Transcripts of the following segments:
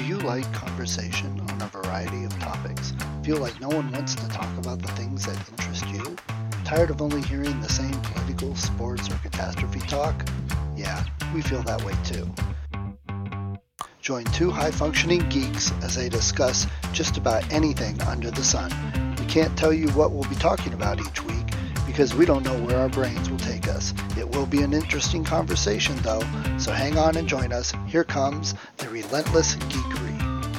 you like conversation on a variety of topics? Feel like no one wants to talk about the things that interest you? Tired of only hearing the same political, sports, or catastrophe talk? Yeah, we feel that way too. Join two high-functioning geeks as they discuss just about anything under the sun. We can't tell you what we'll be talking about each week because we don't know where our brains will take us. It will be an interesting conversation though, so hang on and join us. Here comes the Relentless Geekery.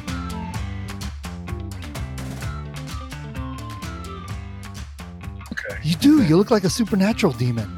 Okay. You do. You look like a supernatural demon.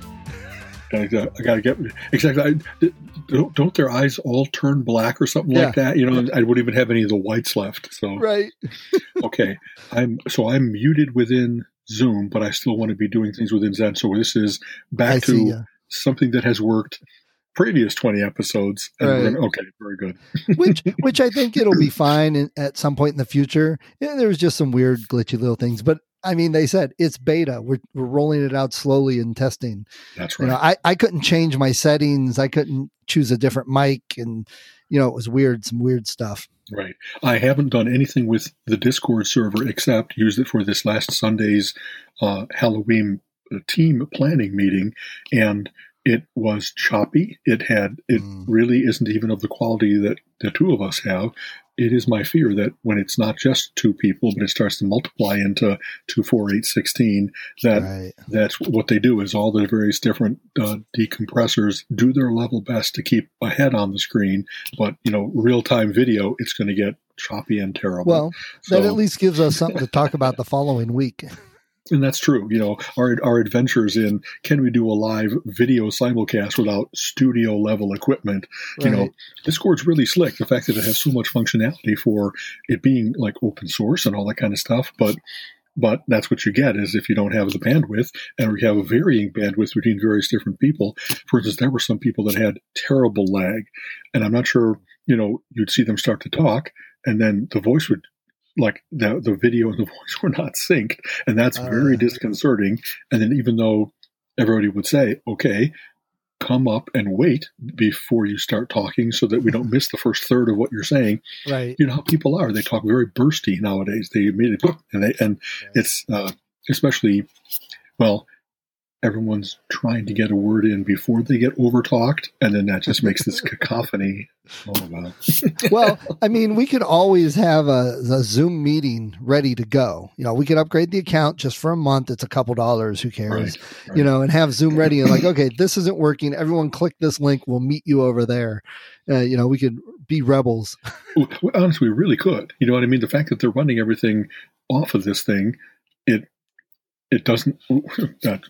I gotta get exactly. Don't their eyes all turn black or something like that? You know, I wouldn't even have any of the whites left. So Right. okay, I'm muted within Zoom, but I still want to be doing things within Zen. So this is back to something that has worked previous 20 episodes. And Right. Okay, very good. which I think it'll be fine at some point in the future. Yeah, there was just some weird glitchy little things, but I mean, they said it's beta. We're rolling it out slowly and testing. That's right. You know, I couldn't change my settings. I couldn't choose a different mic, and you know, it was weird, some weird stuff. Right. I haven't done anything with the Discord server except used it for this last Sunday's Halloween team planning meeting, and it was choppy. It really isn't even of the quality that the two of us have. It is my fear that when it's not just two people, but it starts to multiply into 2, 4, 8, 16, that's what they do is all the various different decompressors do their level best to keep a head on the screen. But, you know, real-time video, it's going to get choppy and terrible. Well, that at least gives us something to talk about the following week. And that's true. You know, our adventures in can we do a live video simulcast without studio level equipment? Right. You know, Discord's really slick. The fact that it has so much functionality for it being like open source and all that kind of stuff. But that's what you get is if you don't have the bandwidth, and we have a varying bandwidth between various different people. For instance, there were some people that had terrible lag, and I'm not sure, you know, you'd see them start to talk and then the voice would, like the video and the voice were not synced, and that's very disconcerting. And then even though everybody would say, okay, come up and wait before you start talking so that we don't miss the first third of what you're saying. Right. You know how people are. They talk very bursty nowadays. They immediately, it's especially, well, everyone's trying to get a word in before they get overtalked, and then that just makes this cacophony. Oh, wow. Well, I mean, we could always have a Zoom meeting ready to go. You know, we could upgrade the account just for a month. It's a couple dollars. Who cares? Right. You know, and have Zoom ready and like, okay, this isn't working. Everyone click this link. We'll meet you over there. You know, we could be rebels. Honestly, we really could. You know what I mean? The fact that they're running everything off of this thing, it doesn't that.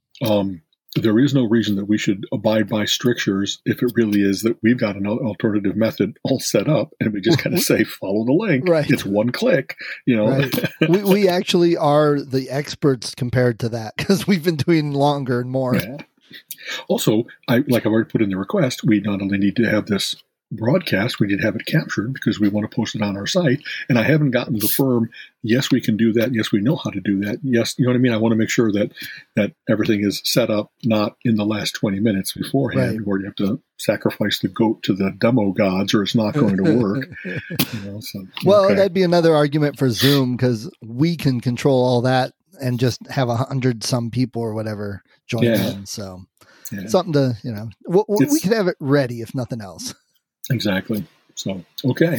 There is no reason that we should abide by strictures if it really is that we've got an alternative method all set up and we just kind of say, follow the link. Right. It's one click, you know. Right. we actually are the experts compared to that because we've been doing longer and more. Yeah. Also, like I've already put in the request, we not only need to have this broadcast, we need to have it captured because we want to post it on our site. And I haven't gotten the firm, yes, we can do that. Yes, we know how to do that. Yes, you know what I mean? I want to make sure that everything is set up, not in the last 20 minutes beforehand, where you have to sacrifice the goat to the demo gods or it's not going to work. You know, so, well, that'd be another argument for Zoom because we can control all that and just have 100 some people or whatever join in. So something to, you know, we could have it ready if nothing else. Exactly. So, okay.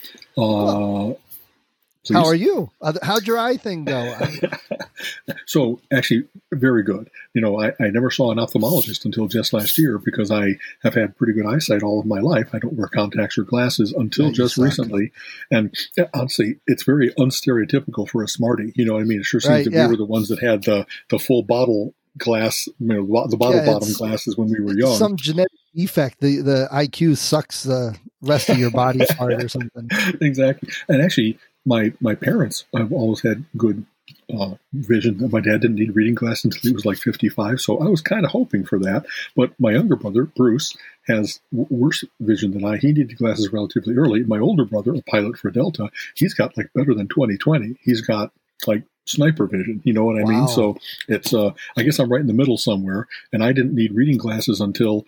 How are you? How'd your eye thing go? So, actually, very good. You know, I never saw an ophthalmologist until just last year because I have had pretty good eyesight all of my life. I don't wear contacts or glasses until just recently. And honestly, it's very unstereotypical for a smarty. You know what I mean? It sure seems that we were the ones that had the full bottle glass, you know, the bottle bottom glasses when we were young. Some genetic defect. The IQ sucks the rest of your body part or something. Exactly. And actually, my parents have always had good vision. My dad didn't need reading glasses until he was like 55, so I was kind of hoping for that. But my younger brother, Bruce, has worse vision than I. He needed glasses relatively early. My older brother, a pilot for Delta, he's got like better than 20/20. He's got like sniper vision, you know what I mean? So it's I guess I'm right in the middle somewhere, and I didn't need reading glasses until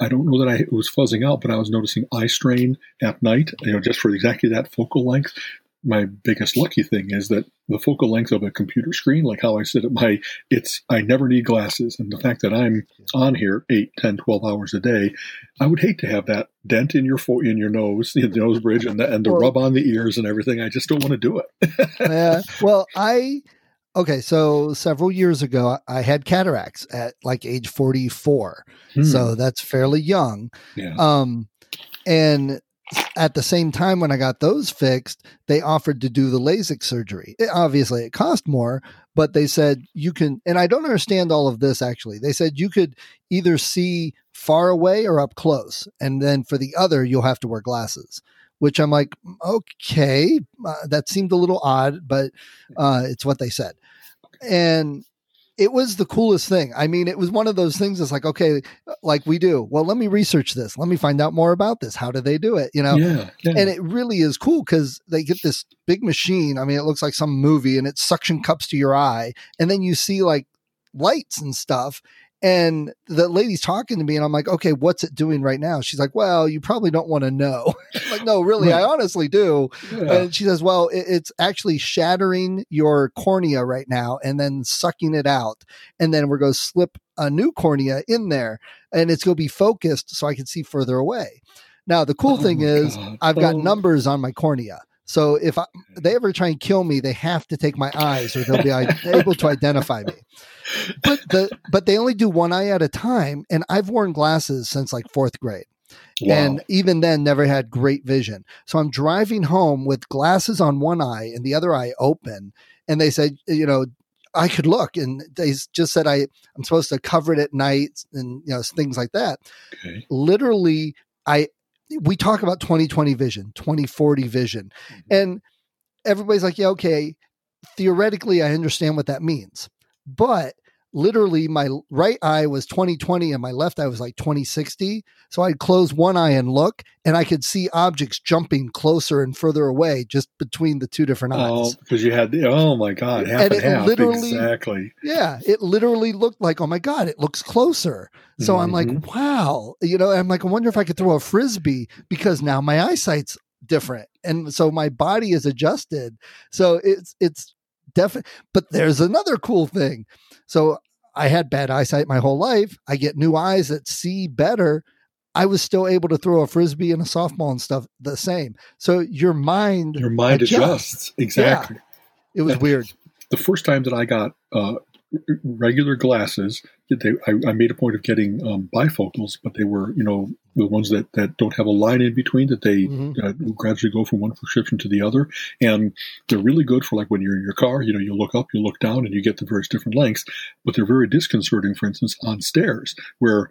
I don't know that it was fuzzing out, but I was noticing eye strain at night, just for exactly that focal length. My biggest lucky thing is that the focal length of a computer screen, like how I sit at I never need glasses. And the fact that I'm on here 8, 10, 12 hours a day, I would hate to have that dent in your nose, the nose bridge, and the rub on the ears and everything. I just don't want to do it. Well, okay, so several years ago, I had cataracts at like age 44. So that's fairly young. Yeah. And at the same time, when I got those fixed, they offered to do the LASIK surgery. Obviously, it cost more, but they said you can, and I don't understand all of this actually. They said you could either see far away or up close. And then for the other, you'll have to wear glasses, which I'm like, okay, that seemed a little odd, but it's what they said. And it was the coolest thing. I mean, it was one of those things that's like, okay, like we do. Well, let me research this. Let me find out more about this. How do they do it? Yeah. And it really is cool because they get this big machine. I mean, it looks like some movie and it's suction cups to your eye. And then you see like lights and stuff. And the lady's talking to me and I'm like, okay, what's it doing right now? She's like, well, you probably don't want to know. I'm like, no, really, right. I honestly do. Yeah. And she says, well, it's actually shattering your cornea right now and then sucking it out. And then we're going to slip a new cornea in there and it's going to be focused so I can see further away. Now, the cool thing is I've got numbers on my cornea. So if they ever try and kill me, they have to take my eyes or they'll be able to identify me. But they only do one eye at a time. And I've worn glasses since like 4th grade. Wow. And even then never had great vision. So I'm driving home with glasses on one eye and the other eye open. And they said, I could look. And they just said I'm supposed to cover it at night and things like that. Okay. Literally, we talk about 20/20 vision, 20/40 vision. Mm-hmm. And everybody's like, yeah, okay, theoretically, I understand what that means. But literally, my right eye was 20/20 and my left eye was like 20/60. So I'd close one eye and look, and I could see objects jumping closer and further away just between the two different eyes. Oh, because you had, oh my God, half and half. Exactly. Yeah, it literally looked like, oh my God, it looks closer. So I'm like, wow. I'm like, I wonder if I could throw a Frisbee because now my eyesight's different. And so my body is adjusted. So it's definitely, but there's another cool thing. So I had bad eyesight my whole life. I get new eyes that see better. I was still able to throw a Frisbee and a softball and stuff the same. So your mind adjusts. Exactly. Yeah. It was weird. The first time that I got regular glasses, I made a point of getting bifocals, but they were, the ones that don't have a line in between, that they gradually go from one prescription to the other. And they're really good for like when you're in your car, you look up, you look down, and you get the various different lengths. But they're very disconcerting, for instance, on stairs where,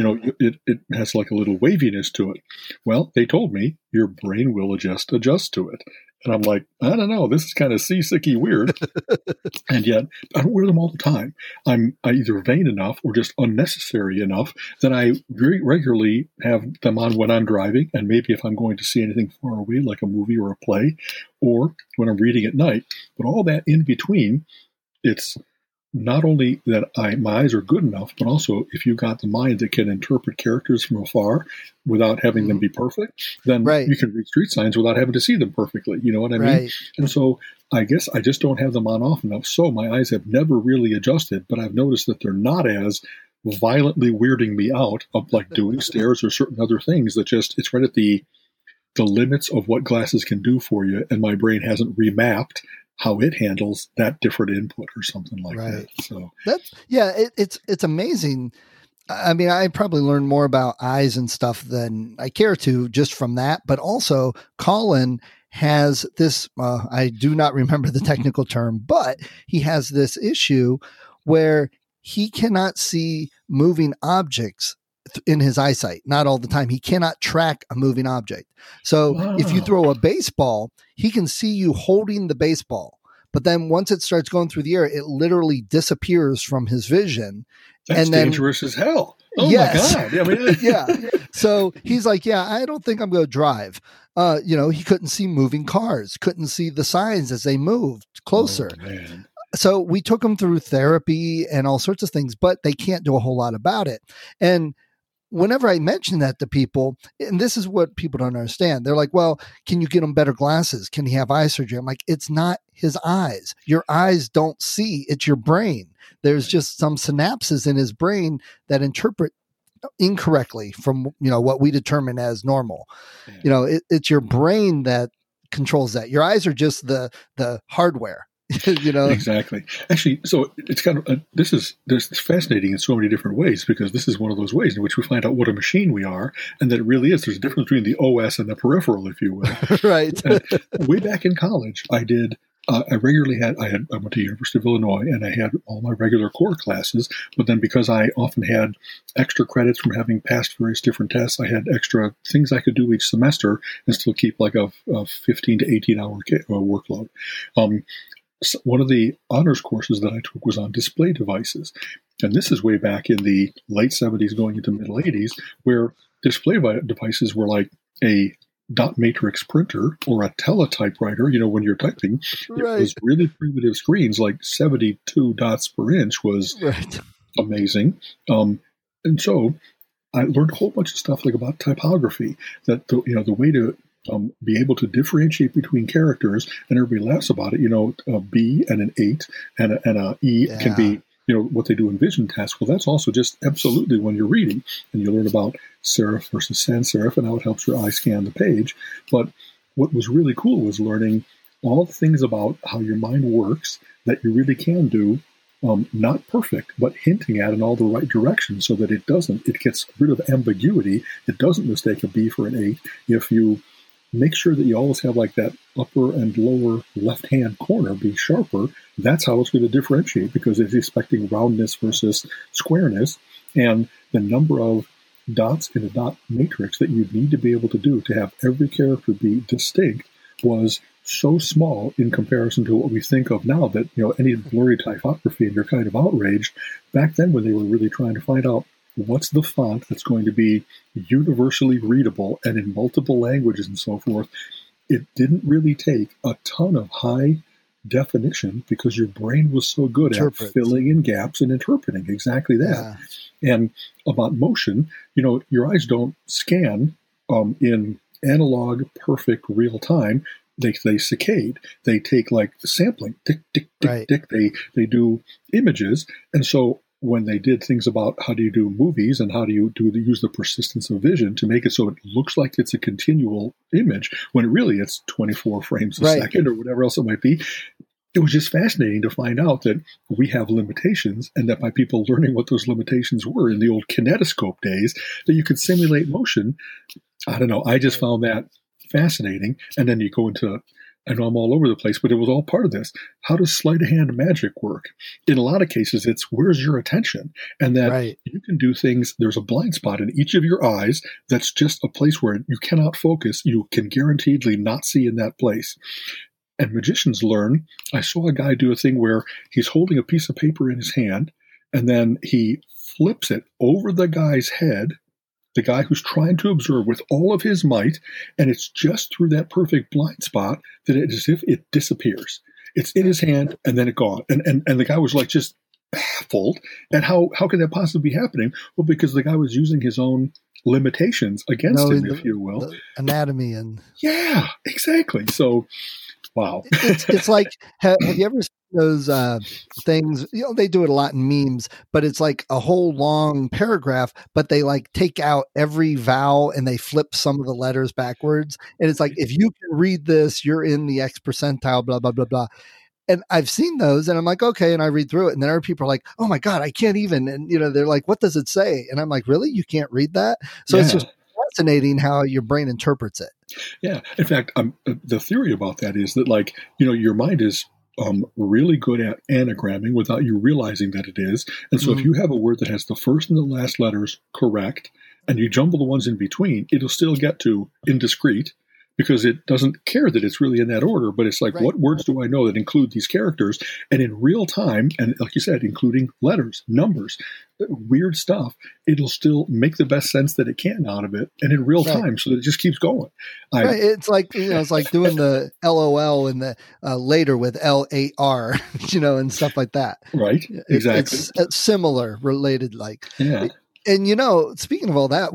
it has like a little waviness to it. Well, they told me your brain will adjust to it. And I'm like, I don't know, this is kind of seasicky weird. And yet I don't wear them all the time. I'm either vain enough or just unnecessary enough that I very regularly have them on when I'm driving. And maybe if I'm going to see anything far away, like a movie or a play, or when I'm reading at night. But all that in between, it's not only that my eyes are good enough, but also if you got the mind that can interpret characters from afar without having them be perfect, then you can read street signs without having to see them perfectly. You know what I mean? Right. And so I guess I just don't have them on often enough. So my eyes have never really adjusted, but I've noticed that they're not as violently weirding me out of like doing stairs or certain other things that it's right at the limits of what glasses can do for you. And my brain hasn't remapped how it handles that different input or something like that. So it's amazing. I mean, I probably learned more about eyes and stuff than I care to just from that, but also Colin has this, I do not remember the technical term, but he has this issue where he cannot see moving objects in his eyesight. Not all the time. He cannot track a moving object. So if you throw a baseball, he can see you holding the baseball. But then once it starts going through the air, it literally disappears from his vision. That's dangerous as hell. Oh yes. my God. I mean, yeah. So he's like, I don't think I'm going to drive. He couldn't see moving cars, couldn't see the signs as they moved closer. Oh, man. So we took him through therapy and all sorts of things, but they can't do a whole lot about it. And whenever I mention that to people, and this is what people don't understand, they're like, well, can you get him better glasses? Can he have eye surgery? I'm like, it's not his eyes. Your eyes don't see. It's your brain. There's just some synapses in his brain that interpret incorrectly from, what we determine as normal. It's your brain that controls that. Your eyes are just the hardware. Exactly. Actually, so it's kind of this is fascinating in so many different ways, because this is one of those ways in which we find out what a machine we are, and that it really is. There's a difference between the OS and the peripheral, if you will. Right. Way back in college, I did. I regularly I went to University of Illinois, and I had all my regular core classes. But then, because I often had extra credits from having passed various different tests, I had extra things I could do each semester and still keep like a 15 to 18 hour workload. So one of the honors courses that I took was on display devices. And this is way back in the late 70s going into middle 80s, where display devices were like a dot matrix printer or a teletypewriter. When you're typing, right. It was really primitive screens, like 72 dots per inch was right. amazing. And so I learned a whole bunch of stuff like about typography, that the way to be able to differentiate between characters, and everybody laughs about it. A B and an 8 and a E can be, what they do in vision tests. Well, that's also just absolutely when you're reading, and you learn about serif versus sans serif and how it helps your eye scan the page. But what was really cool was learning all the things about how your mind works that you really can do, not perfect, but hinting at in all the right directions, so that it gets rid of ambiguity. It doesn't mistake a B for an 8 if you make sure that you always have like that upper and lower left-hand corner be sharper. That's how it's going to differentiate, because it's expecting roundness versus squareness. And the number of dots in a dot matrix that you need to be able to do to have every character be distinct was so small in comparison to what we think of now, that, any blurry typography and you're kind of outraged. Back then, when they were really trying to find out what's the font that's going to be universally readable and in multiple languages and so forth, it didn't really take a ton of high definition, because your brain was so good at filling in gaps and interpreting exactly that. Yeah. And about motion, your eyes don't scan in analog, perfect real time. They saccade. They take like sampling, tick, tick, tick, right. tick. They do images. And so when they did things about how do you do movies and how do you use the persistence of vision to make it so it looks like it's a continual image, when really it's 24 frames a second or whatever else it might be, it was just fascinating to find out that we have limitations, and that by people learning what those limitations were in the old kinetoscope days, that you could simulate motion. I don't know. I just found that fascinating. And then you go into, I know I'm all over the place, but it was all part of this. How does sleight of hand magic work? In a lot of cases, it's where's your attention? And that you can do things, there's a blind spot in each of your eyes that's just a place where you cannot focus. You can guaranteedly not see in that place. And magicians learn. I saw a guy do a thing where he's holding a piece of paper in his hand, and then he flips it over the guy's head, the guy who's trying to observe, with all of his might, and it's just through that perfect blind spot that it's as if it disappears. It's in his hand, and then it gone. And the guy was like just baffled. And how could that possibly be happening? Well, because the guy was using his own limitations against him, if you will. The anatomy and... Yeah, exactly. So, wow. It's like, have you ever seen those things? They do it a lot in memes, but it's like a whole long paragraph, but they like take out every vowel and they flip some of the letters backwards. And it's like, if you can read this, you're in the X percentile, blah, blah, blah, blah. And I've seen those and I'm like, okay. And I read through it. And then other people are like, oh my God, I can't even. And, they're like, what does it say? And I'm like, really? You can't read that? So It's just fascinating how your brain interprets it. Yeah. In fact, the theory about that is that, like, your mind is really good at anagramming without you realizing that it is. And so if you have a word that has the first and the last letters correct, and you jumble the ones in between, it'll still get to indiscrete, because it doesn't care that it's really in that order. But it's like, what words do I know that include these characters? And in real time, and like you said, including letters, numbers, weird stuff, it'll still make the best sense that it can out of it, and in real time, so that it just keeps going. It's like, it's like doing the LOL and the later with LAR, and stuff like that. Right. Exactly. It's similar, related, like. Yeah. And speaking of all that,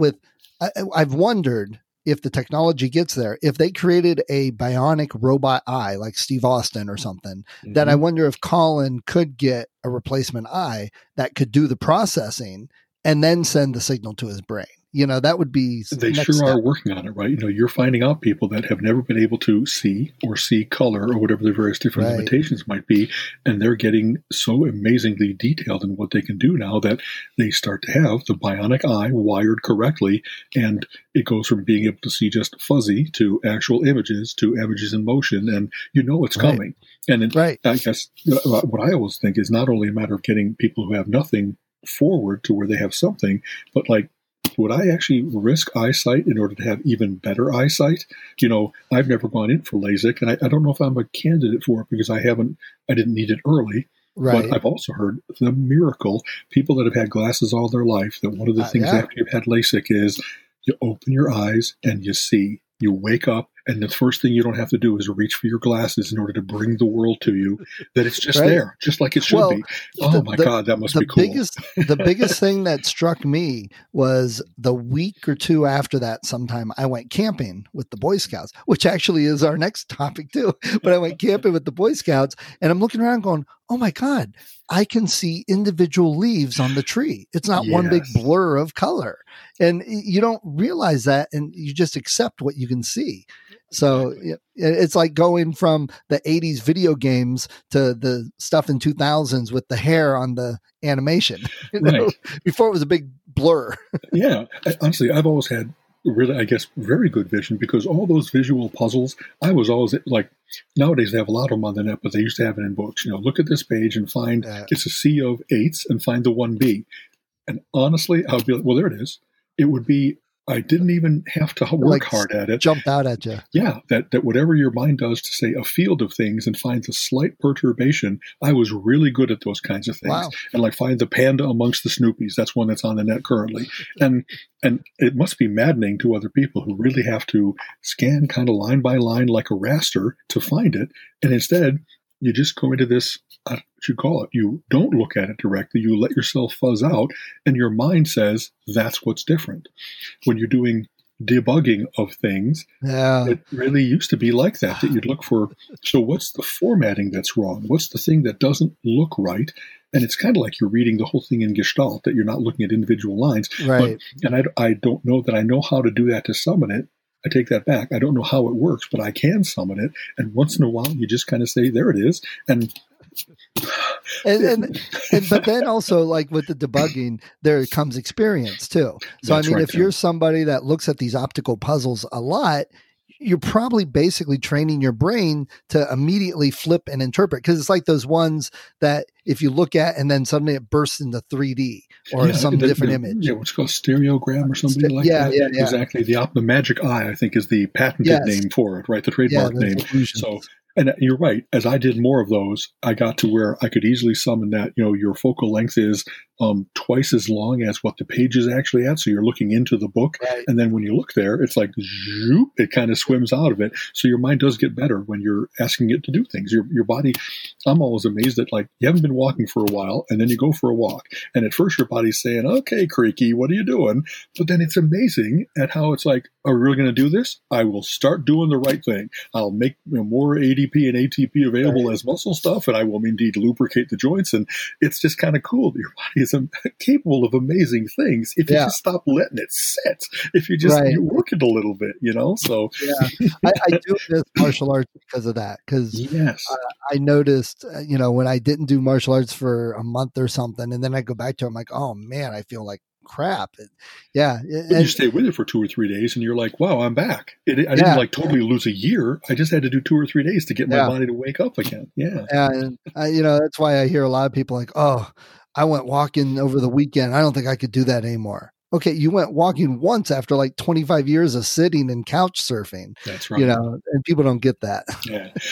I've wondered if the technology gets there, if they created a bionic robot eye like Steve Austin or something, then I wonder if Colin could get a replacement eye that could do the processing and then send the signal to his brain. That would be. They sure are working on it, right? You're finding out people that have never been able to see or see color or whatever the various different limitations might be. And they're getting so amazingly detailed in what they can do now that they start to have the bionic eye wired correctly. And it goes from being able to see just fuzzy to actual images to images in motion. And it's coming. And I guess what I always think is not only a matter of getting people who have nothing forward to where they have something, but would I actually risk eyesight in order to have even better eyesight? I've never gone in for LASIK, and I don't know if I'm a candidate for it because I didn't need it early. Right. But I've also heard the miracle, people that have had glasses all their life, that one of the things after you've had LASIK is you open your eyes and you see. You wake up, and the first thing you don't have to do is reach for your glasses in order to bring the world to you, that it's just there, just like it should be. Oh, my God, that must be cool. The biggest thing that struck me was the week or two after that sometime, I went camping with the Boy Scouts, which actually is our next topic too. But I went camping with the Boy Scouts, and I'm looking around going, oh, my God, I can see individual leaves on the tree. It's not one big blur of color. And you don't realize that, and you just accept what you can see. So it's like going from the 80s video games to the stuff in 2000s with the hair on the animation. Before it was a big blur. Yeah. Honestly, I've always had really, I guess, very good vision because all those visual puzzles, I was always nowadays they have a lot of them on the net, but they used to have it in books. Look at this page and find it's a sea of 8s and find the 1B. And honestly, I'll be like, well, there it is. It would be, I didn't even have to work hard at it. Jumped out at you. Yeah, that whatever your mind does to say a field of things and finds a slight perturbation, I was really good at those kinds of things. Wow. And find the panda amongst the Snoopies. That's one that's on the net currently. And it must be maddening to other people who really have to scan kind of line by line like a raster to find it. And instead, you just go into this, what you call it, you don't look at it directly, you let yourself fuzz out, and your mind says, that's what's different. When you're doing debugging of things, it really used to be like that you'd look for, so what's the formatting that's wrong? What's the thing that doesn't look right? And it's kind of like you're reading the whole thing in Gestalt, that you're not looking at individual lines. Right. And I don't know that I know how to do that to summon it. I take that back. I don't know how it works, but I can summon it. And once in a while, you just kind of say, there it is. And but then also with the debugging, there comes experience too. So, if you're somebody that looks at these optical puzzles a lot, you're probably basically training your brain to immediately flip and interpret. Cause it's like those ones that if you look at and then suddenly it bursts into 3D or some different image. Yeah, what's called stereogram or something like that. Yeah. Exactly. The magic eye, I think, is the patented name for it, right? The trademark name. Illusions. So, and you're right. As I did more of those, I got to where I could easily summon that, your focal length is twice as long as what the page is actually at. So you're looking into the book. Right. And then when you look there, it's like, zoop, it kind of swims out of it. So your mind does get better when you're asking it to do things. Your body, I'm always amazed that you haven't been walking for a while and then you go for a walk. And at first your body's saying, okay, Creaky, what are you doing? But then it's amazing at how it's like, are we really going to do this? I will start doing the right thing. I'll make more ADP and ATP available as muscle stuff, and I will indeed lubricate the joints. And it's just kind of cool. Your body is capable of amazing things if you just stop letting it sit. If you just you work it a little bit, So I do miss martial arts because of that. Because I noticed, when I didn't do martial arts for a month or something, and then I go back to it, I'm like, oh man, I feel like crap. But you stay with it for 2 or 3 days and you're like, wow, I'm back. I didn't totally lose a year. I just had to do 2 or 3 days to get my body to wake up again. And that's why I hear a lot of people like, oh, I went walking over the weekend. I don't think I could do that anymore. Okay, you went walking once after 25 years of sitting and couch surfing. That's right. And people don't get that. Yeah. I'm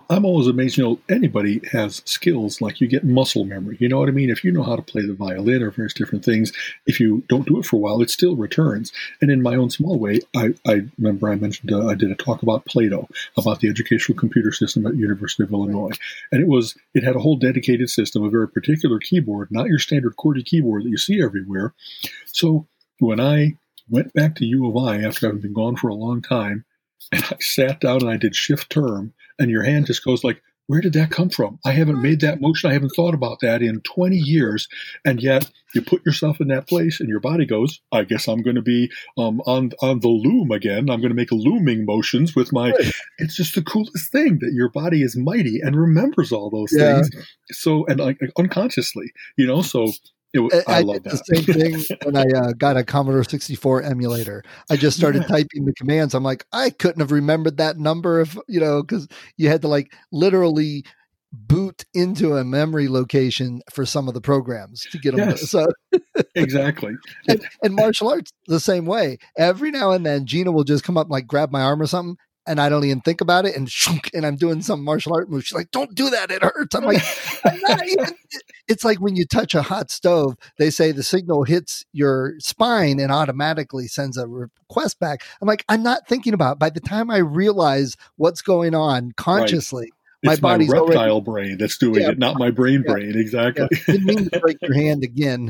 I'm always amazed, anybody has skills, like you get muscle memory. You know what I mean? If you know how to play the violin or various different things, if you don't do it for a while, it still returns. And in my own small way, I remember I mentioned, I did a talk about Plato, about the educational computer system at University of Illinois. And it had a whole dedicated system, a very particular keyboard, not your standard QWERTY keyboard that you see everywhere. So when I went back to U of I after I've been gone for a long time, and I sat down and I did shift term, and your hand just goes like, where did that come from? I haven't made that motion. I haven't thought about that in 20 years. And yet you put yourself in that place and your body goes, I guess I'm going to be on the loom again. I'm going to make looming motions with my, it's just the coolest thing that your body is mighty and remembers all those things. So, and like unconsciously, so I love did that. The same thing when I got a Commodore 64 emulator. I just started typing the commands. I'm like, I couldn't have remembered that number if, because you had to like literally boot into a memory location for some of the programs to get them. Yes, so exactly. and martial arts the same way. Every now and then Gina will just come up and like grab my arm or something, and I don't even think about it, and I'm doing some martial art move. She's like, don't do that, it hurts. I'm like, I'm not even. It's like when you touch a hot stove, they say the signal hits your spine and automatically sends a request back. I'm like, I'm not thinking about it. By the time I realize what's going on consciously, it's my body's my reptile already, brain that's doing it, not my brain. Exactly. Yeah. Didn't mean to break your hand again.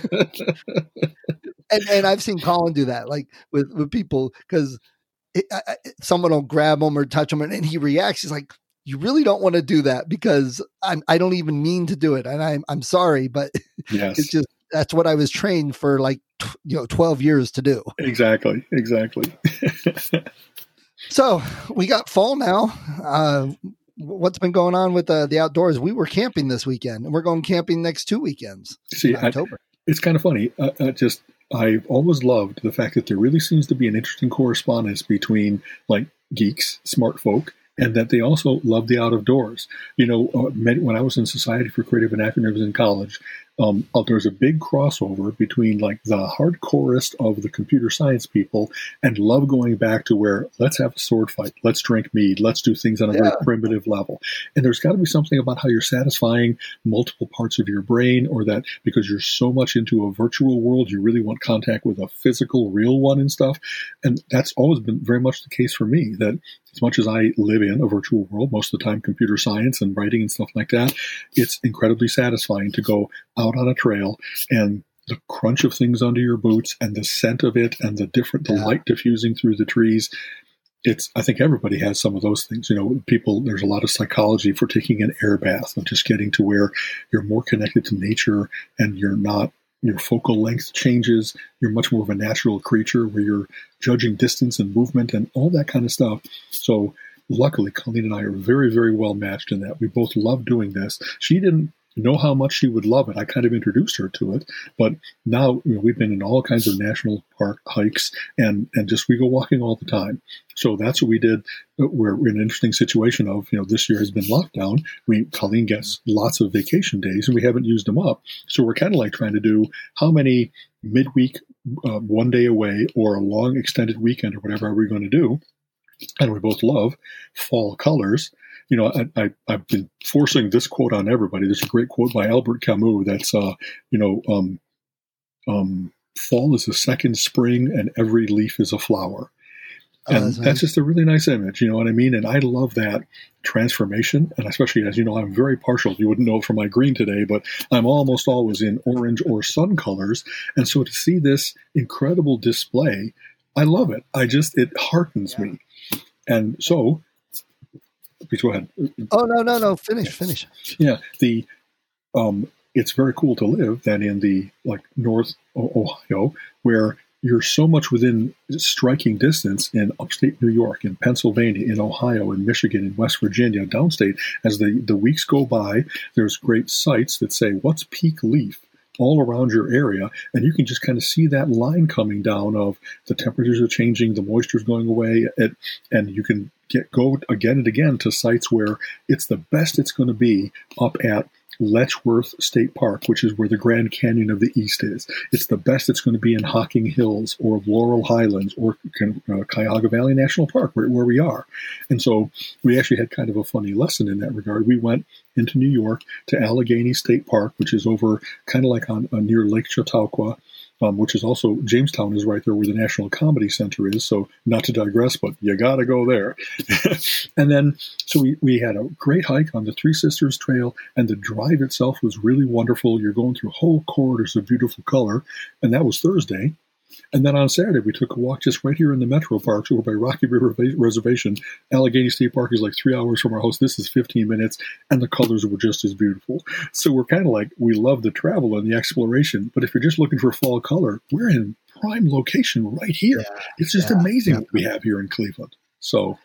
and I've seen Colin do that, like with people, because someone will grab him or touch him, and he reacts. He's like, you really don't want to do that because I don't even mean to do it. And I'm sorry, but it's just, that's what I was trained for 12 years to do. Exactly. So we got fall now. What's been going on with the outdoors? We were camping this weekend, and we're going camping next 2 weekends. See, in October. It's kind of funny. I've always loved the fact that there really seems to be an interesting correspondence between like geeks, smart folk, and that they also love the out of doors. When I was in Society for Creative Anachronisms in college, there's a big crossover between like the hardcorest of the computer science people and love going back to where let's have a sword fight, let's drink mead, let's do things on a very primitive level. And there's got to be something about how you're satisfying multiple parts of your brain, or that because you're so much into a virtual world, you really want contact with a physical, real one and stuff. And that's always been very much the case for me, that as much as I live in a virtual world, most of the time computer science and writing and stuff like that, it's incredibly satisfying to go out on a trail and the crunch of things under your boots and the scent of it and the light diffusing through the trees. I think everybody has some of those things. There's a lot of psychology for taking an air bath and just getting to where you're more connected to nature and your focal length changes. You're much more of a natural creature where you're judging distance and movement and all that kind of stuff. So luckily, Colleen and I are very, very well matched in that. We both love doing this. She didn't know how much she would love it. I kind of introduced her to it, but now we've been in all kinds of national park hikes and just we go walking all the time. So that's what we did. We're in an interesting situation of, this year has been lockdown. Colleen gets lots of vacation days and we haven't used them up. So we're kind of like trying to do how many midweek, 1 day away or a long extended weekend or whatever are we going to do. And we both love fall colors. I've been forcing this quote on everybody. There's a great quote by Albert Camus that's, fall is a second spring and every leaf is a flower. And that's just a really nice image, you know what I mean? And I love that transformation. And especially, as you know, I'm very partial. You wouldn't know it from my green today, but I'm almost always in orange or sun colors. And so to see this incredible display, I love it. It heartens me. And so, please go ahead. Oh, no. Finish. Yeah. It's very cool to live then in the North Ohio, where you're so much within striking distance in upstate New York, in Pennsylvania, in Ohio, in Michigan, in West Virginia, downstate. As the weeks go by, there's great sites that say, what's peak leaf? All around your area, and you can just kind of see that line coming down of the temperatures are changing, the moisture's going away, and you can go again and again to sites where it's the best it's going to be up at Letchworth State Park, which is where the Grand Canyon of the East is. It's the best it's going to be in Hocking Hills or Laurel Highlands or Cuyahoga Valley National Park, where we are. And so we actually had kind of a funny lesson in that regard. We went into New York to Allegheny State Park, which is over kind of like on near Lake Chautauqua, which is also, Jamestown is right there where the National Comedy Center is. So not to digress, but you got to go there. And then, so we had a great hike on the Three Sisters Trail, and the drive itself was really wonderful. You're going through whole corridors of beautiful color. And that was Thursday. And then on Saturday, we took a walk just right here in the Metro Parks over by Rocky River Reservation. Allegheny State Park is like 3 hours from our house. This is 15 minutes, and the colors were just as beautiful. So we're kind of like, we love the travel and the exploration, but if you're just looking for fall color, we're in prime location right here. Yeah, it's just amazing what we have here in Cleveland. So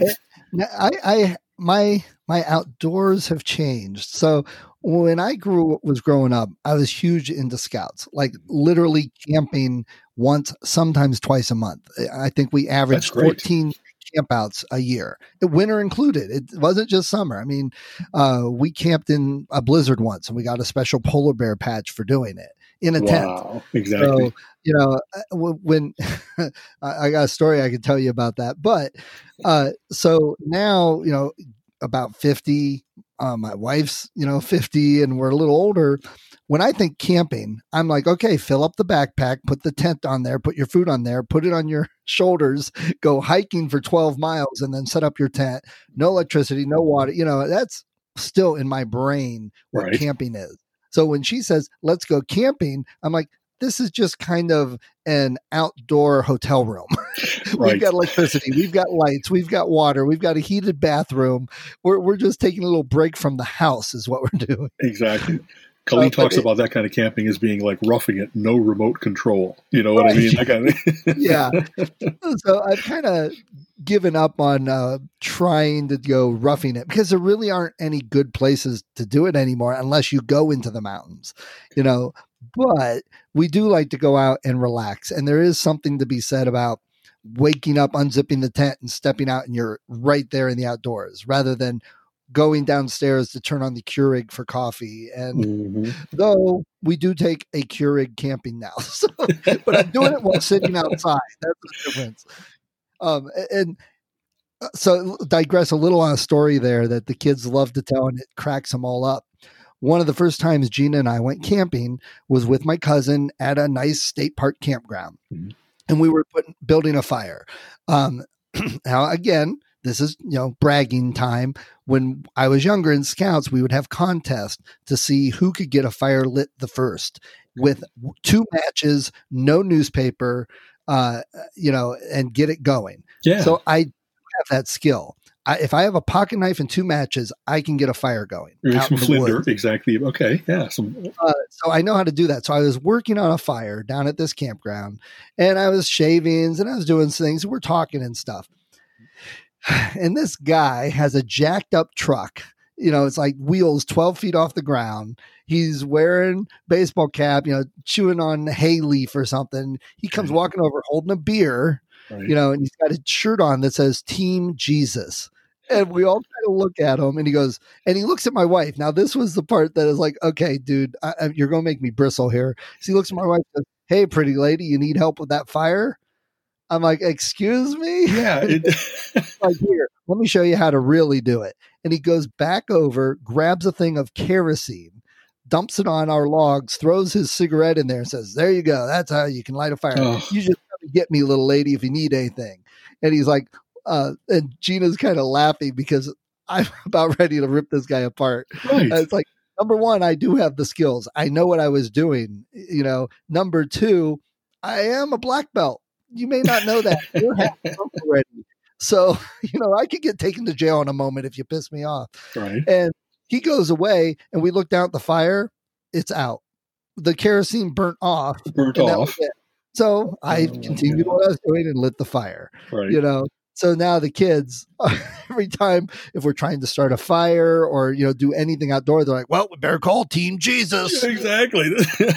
my outdoors have changed. So when I was growing up, I was huge into Scouts, like literally camping once, sometimes twice a month. I think we averaged 14 campouts a year, winter included. It wasn't just summer. I mean, we camped in a blizzard once, and we got a special polar bear patch for doing it in a tent. Wow, exactly. So, when I got a story I could tell you about that, but so now, about 50, my wife's, 50, and we're a little older. When I think camping, I'm like, okay, fill up the backpack, put the tent on there, put your food on there, put it on your shoulders, go hiking for 12 miles, and then set up your tent. No electricity, no water. That's still in my brain what camping is. So when she says, let's go camping, I'm like, this is just kind of an outdoor hotel room. We've got electricity, we've got lights, we've got water, we've got a heated bathroom. We're just taking a little break from the house is what we're doing. Exactly. Colleen talks about that kind of camping as being like roughing it, no remote control. You know what I mean? That kind of yeah. So I've kind of given up on trying to go roughing it because there really aren't any good places to do it anymore unless you go into the mountains, But we do like to go out and relax. And there is something to be said about waking up, unzipping the tent and stepping out, and you're right there in the outdoors rather than going downstairs to turn on the Keurig for coffee. And though we do take a Keurig camping now, but I'm doing it while sitting outside. That's the difference. And so digress a little on a story there that the kids love to tell, and it cracks them all up. One of the first times Gina and I went camping was with my cousin at a nice state park campground. And we were building a fire. Now, again, this is, bragging time. When I was younger in Scouts, we would have contests to see who could get a fire lit the first with 2 matches, no newspaper, and get it going. Yeah. So I have that skill. If I have a pocket knife and 2 matches, I can get a fire going. Some flinder, exactly. Okay, yeah. So I know how to do that. So I was working on a fire down at this campground, and I was shavings, and I was doing things. We're talking and stuff. And this guy has a jacked up truck. It's like wheels 12 feet off the ground. He's wearing baseball cap, chewing on hay leaf or something. He comes walking over holding a beer, and he's got a shirt on that says Team Jesus. And we all kind of look at him, and he goes, and he looks at my wife. Now, this was the part that is like, okay, dude, you're going to make me bristle here. So he looks at my wife and says, hey, pretty lady, you need help with that fire? I'm like, excuse me? Yeah. Like, here, let me show you how to really do it. And he goes back over, grabs a thing of kerosene, dumps it on our logs, throws his cigarette in there and says, there you go. That's how you can light a fire. Oh. You just have to get me, little lady, if you need anything. And he's like, and Gina's kind of laughing because I'm about ready to rip this guy apart. Right. It's like, number one, I do have the skills. I know what I was doing. Number 2, I am a black belt. You may not know that. You're half already. So, I could get taken to jail in a moment if you piss me off. Right. And he goes away, and we look down at the fire. It's out. The kerosene burnt off. So I continued what I was doing and lit the fire. Right. So now the kids, every time if we're trying to start a fire or, do anything outdoor, they're like, well, we better call Team Jesus. Exactly.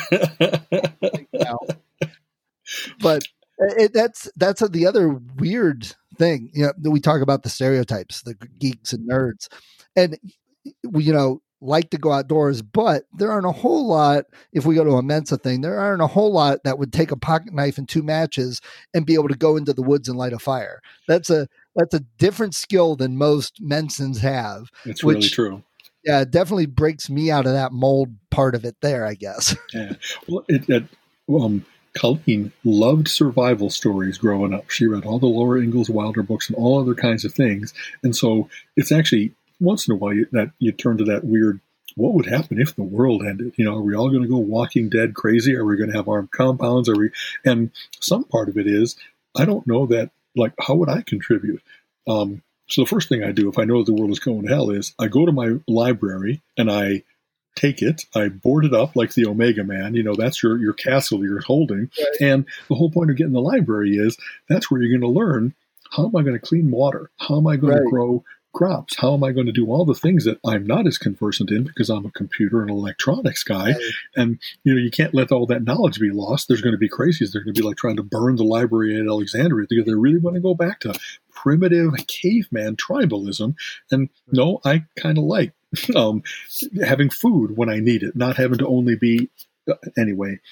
But that's the other weird thing. We talk about the stereotypes, the geeks and nerds. And, like to go outdoors, but there aren't a whole lot, if we go to a Mensa thing, there aren't a whole lot that would take a pocket knife and 2 matches and be able to go into the woods and light a fire. That's a different skill than most Mensans have. It's really true. Yeah, it definitely breaks me out of that mold part of it there, I guess. Yeah. Well, Colleen loved survival stories growing up. She read all the Laura Ingalls Wilder books and all other kinds of things. And so it's actually once in a while that you turn to that weird, what would happen if the world ended? You know, are we all going to go Walking Dead crazy? Are we going to have armed compounds? And some part of it is, I don't know that, like, how would I contribute? So the first thing I do if I know the world is going to hell is I go to my library and I take it, I board it up like the Omega Man. You know, that's your castle you're holding. Right. And the whole point of getting the library is that's where you're going to learn, how am I going to clean water? How am I going to grow crops? How am I going to do all the things that I'm not as conversant in because I'm a computer and electronics guy? Right. And, you know, you can't let all that knowledge be lost. There's going to be crazies. They're going to be like trying to burn the library in Alexandria because they really want to go back to primitive caveman tribalism. And no, I kind of like having food when I need it, not having to only be anyway.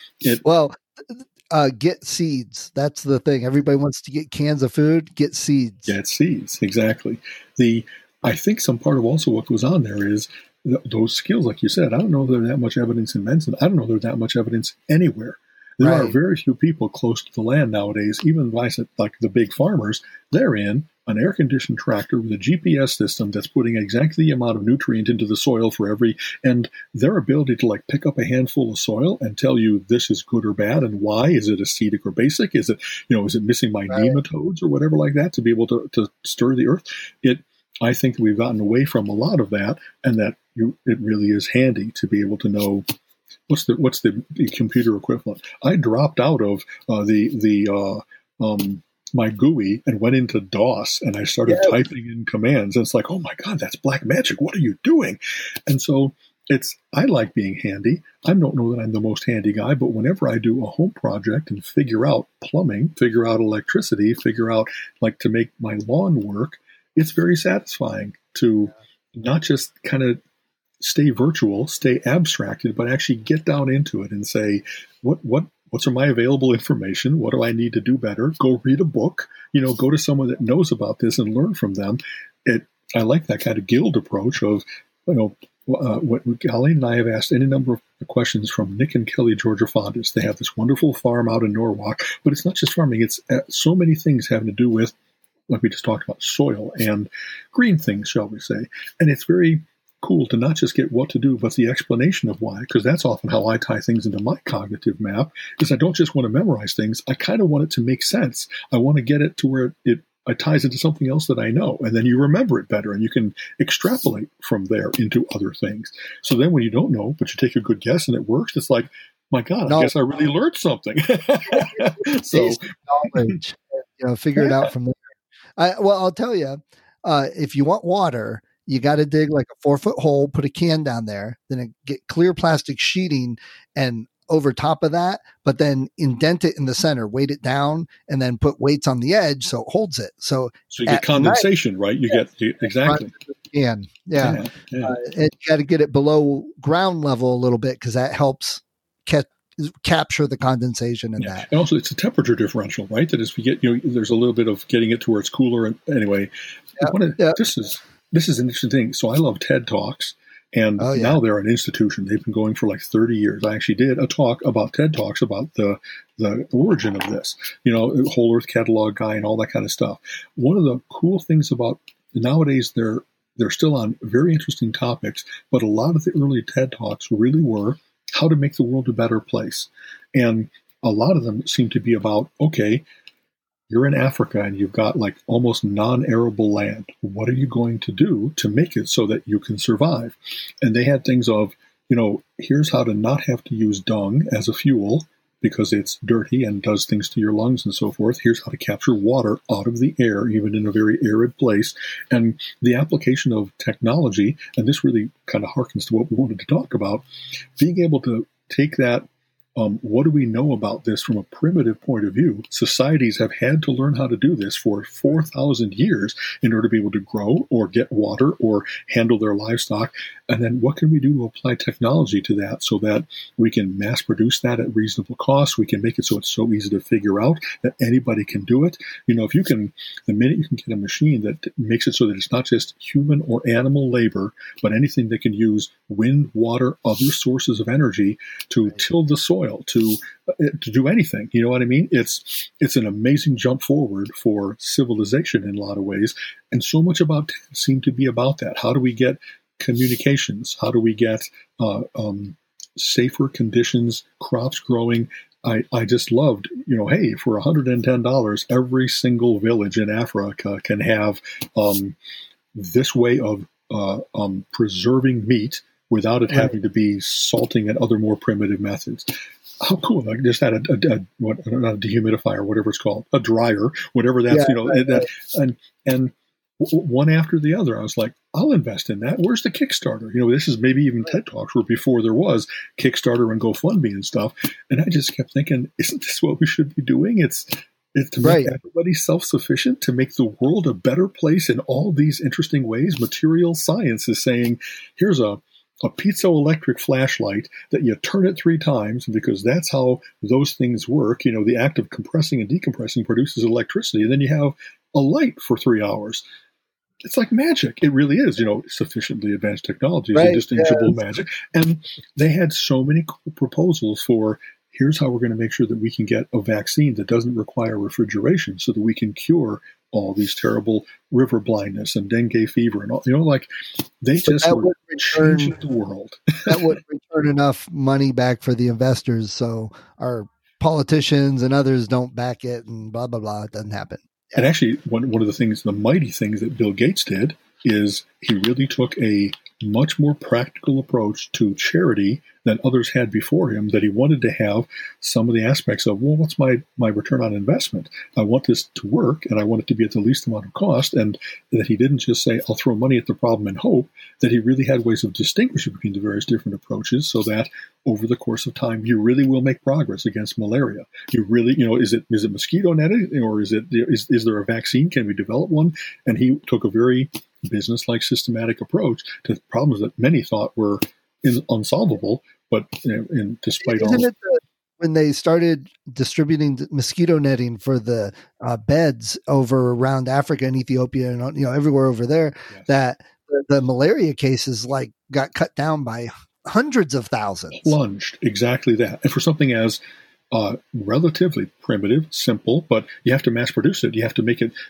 Get seeds. That's the thing. Everybody wants to get cans of food. Get seeds. Get seeds. Exactly. I think some part of also what goes on there is those skills, like you said. I don't know if there's that much evidence in Mensa. I don't know if there's that much evidence anywhere. There are very few people close to the land nowadays. Even like the big farmers, they're in an air-conditioned tractor with a GPS system that's putting exactly the amount of nutrient into the soil for and their ability to like pick up a handful of soil and tell you this is good or bad and why. Is it acidic or basic? Is it missing my nematodes or whatever like that to be able to stir the earth? I think we've gotten away from a lot of that, and that it really is handy to be able to know what's the computer equivalent. I dropped out of my GUI and went into DOS, and I started typing in commands. And it's like, oh my God, that's black magic. What are you doing? And so I like being handy. I don't know that I'm the most handy guy, but whenever I do a home project and figure out plumbing, figure out electricity, figure out like to make my lawn work, it's very satisfying to not just kind of stay virtual, stay abstracted, but actually get down into it and say, what's my available information? What do I need to do better? Go read a book, go to someone that knows about this and learn from them. I like that kind of guild approach of, what Colleen and I have asked any number of questions from Nick and Kelly Georgia-Fondis. They have this wonderful farm out in Norwalk, but it's not just farming. It's so many things having to do with, like we just talked about, soil and green things, shall we say. And it's very cool to not just get what to do, but the explanation of why, because that's often how I tie things into my cognitive map, is I don't just want to memorize things. I kind of want it to make sense. I want to get it to where it ties into something else that I know, and then you remember it better, and you can extrapolate from there into other things. So then when you don't know, but you take a good guess and it works, it's like, my God, I guess I really learned something. So knowledge, figure it out from there. I'll tell you, if you want water, you got to dig like a 4-foot hole, put a can down there, then get clear plastic sheeting and over top of that, but then indent it in the center, weight it down, and then put weights on the edge so it holds it. So you get condensation, right? You get exactly. And you got to get it below ground level a little bit because that helps capture the condensation in that. And also, it's a temperature differential, right? That as we get, there's a little bit of getting it to where it's cooler. And anyway, this is an interesting thing. So I love TED Talks. And now they're an institution. They've been going for like 30 years. I actually did a talk about TED Talks about the origin of this, Whole Earth Catalog guy and all that kind of stuff. One of the cool things about nowadays, they're still on very interesting topics, but a lot of the early TED Talks really were how to make the world a better place. And a lot of them seem to be about, okay, you're in Africa and you've got like almost non-arable land. What are you going to do to make it so that you can survive? And they had things of, here's how to not have to use dung as a fuel because it's dirty and does things to your lungs and so forth. Here's how to capture water out of the air, even in a very arid place. And the application of technology, and this really kind of harkens to what we wanted to talk about, being able to take that what do we know about this from a primitive point of view? Societies have had to learn how to do this for 4,000 years in order to be able to grow or get water or handle their livestock. And then what can we do to apply technology to that so that we can mass produce that at reasonable cost? We can make it so it's so easy to figure out that anybody can do it. If you can, the minute you can get a machine that makes it so that it's not just human or animal labor, but anything that can use wind, water, other sources of energy to till the soil, to do anything. You know what I mean? It's an amazing jump forward for civilization in a lot of ways. And so much about it seemed to be about that. How do we get communications? How do we get safer conditions, crops growing? I just loved, hey, for $110, every single village in Africa can have this way of preserving meat without it having to be salting and other more primitive methods. How cool! I just had a dehumidifier, whatever it's called, a dryer, whatever that's, and one after the other. I was like, I'll invest in that. Where's the Kickstarter? This is maybe even TED Talks where before there was Kickstarter and GoFundMe and stuff. And I just kept thinking, isn't this what we should be doing? It's to make everybody self-sufficient, to make the world a better place in all these interesting ways. Material science is saying, here's a piezoelectric flashlight that you turn it 3 times, because that's how those things work. The act of compressing and decompressing produces electricity, and then you have a light for 3 hours. It's like magic. It really is, sufficiently advanced technology, indistinguishable magic. And they had so many cool proposals for, here's how we're going to make sure that we can get a vaccine that doesn't require refrigeration so that we can cure all these terrible river blindness and dengue fever and all, they just were changing the world. That would return enough money back for the investors. So our politicians and others don't back it and blah, blah, blah. It doesn't happen. And actually, one of the mighty things that Bill Gates did is he really took a much more practical approach to charity than others had before him, that he wanted to have some of the aspects of, well, what's my return on investment? I want this to work, and I want it to be at the least amount of cost, and that he didn't just say, I'll throw money at the problem and hope, that he really had ways of distinguishing between the various different approaches so that over the course of time, you really will make progress against malaria. You really, is it mosquito netting, or is there a vaccine? Can we develop one? And he took a very business-like systematic approach to problems that many thought were unsolvable, but despite all... When they started distributing mosquito netting for the beds over around Africa and Ethiopia and everywhere over there, yes, that the malaria cases got cut down by hundreds of thousands. Plunged, exactly that. And for something as relatively primitive, simple, but you have to mass produce it. You have to make it,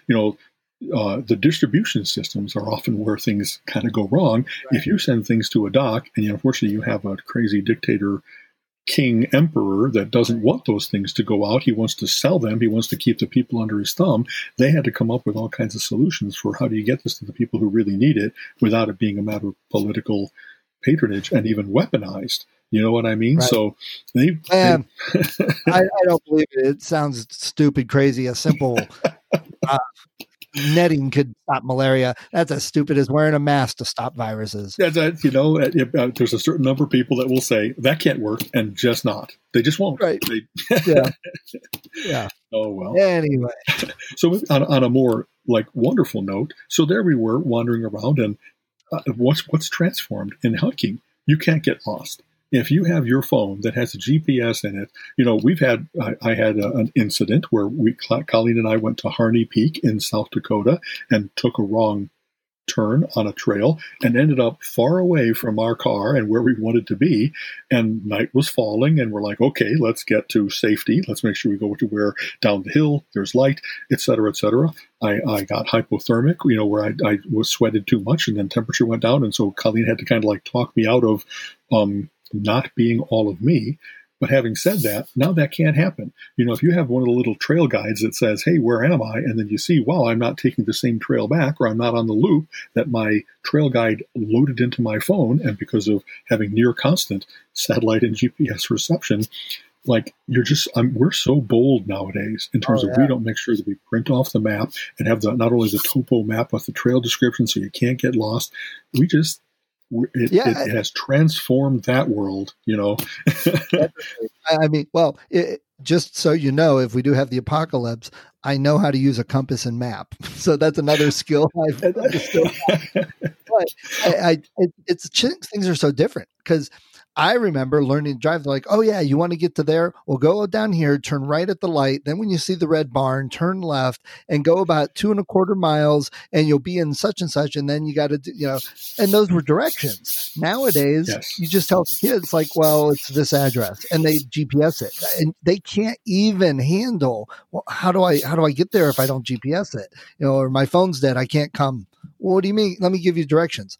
the distribution systems are often where things kind of go wrong. Right. If you send things to a dock and unfortunately you have a crazy dictator, king, emperor that doesn't want those things to go out, he wants to sell them, he wants to keep the people under his thumb, they had to come up with all kinds of solutions for how do you get this to the people who really need it without it being a matter of political patronage and even weaponized. You know what I mean? Right. So I don't believe it. It sounds stupid, crazy. A simple netting could stop malaria. That's as stupid as wearing a mask to stop viruses. There's a certain number of people that will say that can't work and just not. They just won't. Right. Yeah. Oh, well. Anyway. So on a more wonderful note, so there we were wandering around, and what's transformed in hiking? You can't get lost. If you have your phone that has a GPS in it, I had an incident where Colleen and I went to Harney Peak in South Dakota and took a wrong turn on a trail and ended up far away from our car and where we wanted to be. And night was falling, and we're like, okay, let's get to safety. Let's make sure we go to where down the hill there's light, et cetera, et cetera. I got hypothermic, where I was sweated too much, and then temperature went down, and so Colleen had to kind of talk me out of not being all of me. But having said that, now that can't happen. If you have one of the little trail guides that says, hey, where am I? And then you see, wow, I'm not taking the same trail back, or I'm not on the loop that my trail guide loaded into my phone. And because of having near constant satellite and GPS reception, we're so bold nowadays in terms of we don't make sure that we print off the map and have not only the topo map, but the trail description so you can't get lost. It has transformed that world, I mean, well, just so you know, if we do have the apocalypse, I know how to use a compass and map. So that's another skill I've understood. But things are so different because I remember learning to drive. They're like, oh yeah, you want to get to there? Well, go down here, turn right at the light. Then when you see the red barn, turn left and go about 2.25 miles and you'll be in such and such. And then you got to, and those were directions. Nowadays, you just tell the kids like, well, it's this address and they GPS it and they can't even handle, well, how do I get there if I don't GPS it? Or my phone's dead. I can't come. Well, what do you mean? Let me give you directions.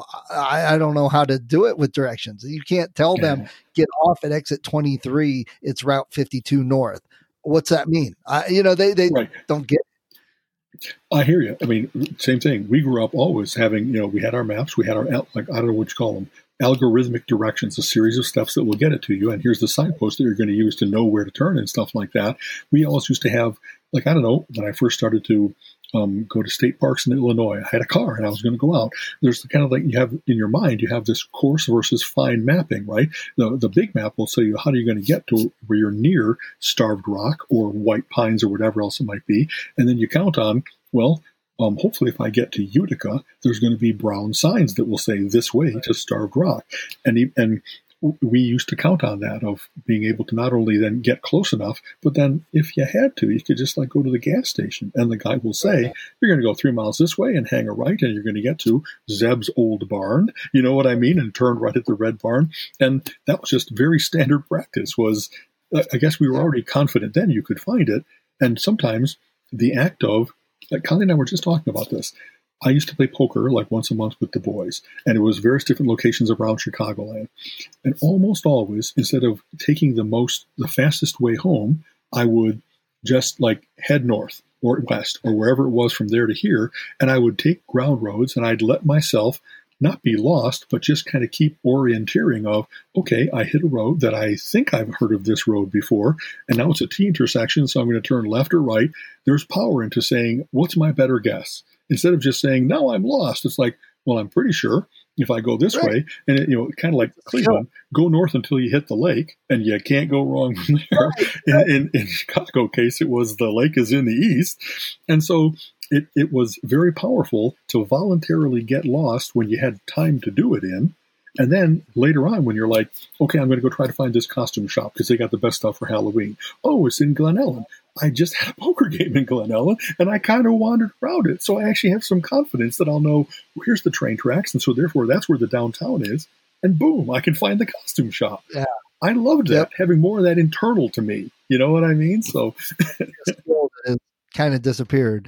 I don't know how to do it with directions. You can't tell them get off at exit 23. It's route 52 north. What's that mean? They don't get it. I hear you. I mean, same thing. We grew up always having, we had our maps. We had our, like, I don't know what you call them, algorithmic directions, a series of steps that will get it to you. And here's the signpost that you're going to use to know where to turn and stuff like that. We always used to have, like, I don't know, when I first started to go to state parks in Illinois, I had a car and I was going to go out. There's the kind of like you have in your mind, you have this coarse versus fine mapping, right? The big map will tell you how are you going to get to where you're near Starved Rock or White Pines or whatever else it might be. And then you count on, well, hopefully if I get to Utica, there's going to be brown signs that will say this way to Starved Rock. And we used to count on that, of being able to not only then get close enough, but then if you had to, you could just like go to the gas station and the guy will say, you're going to go 3 miles this way and hang a right and you're going to get to Zeb's old barn. You know what I mean? And turn right at the red barn. And that was just very standard practice. Was, I guess we were already confident then you could find it. And sometimes the act of, like Colleen and I were just talking about this. I used to play poker like once a month with the boys, and it was various different locations around Chicagoland. And almost always, instead of taking the fastest way home, I would just like head north or west or wherever it was from there to here. And I would take ground roads and I'd let myself not be lost, but just kind of keep orienteering of, okay, I hit a road that I think I've heard of this road before, and now it's a T intersection, so I'm going to turn left or right. There's power into saying, what's my better guess? Instead of just saying, no, I'm lost. It's like, well, I'm pretty sure if I go this way, and it, kind of like Cleveland, go north until you hit the lake, and you can't go wrong from there. In Chicago case, it was the lake is in the east. And so it was very powerful to voluntarily get lost when you had time to do it in. And then later on, when you're like, okay, I'm going to go try to find this costume shop because they got the best stuff for Halloween. Oh, it's in Glen Ellen. I just had a poker game in Glen Ellen, and I kind of wandered around it. So I actually have some confidence that I'll know, well, here's the train tracks, and so therefore that's where the downtown is. And boom, I can find the costume shop. Yeah. I loved that, having more of that internal to me. You know what I mean? So it kind of disappeared.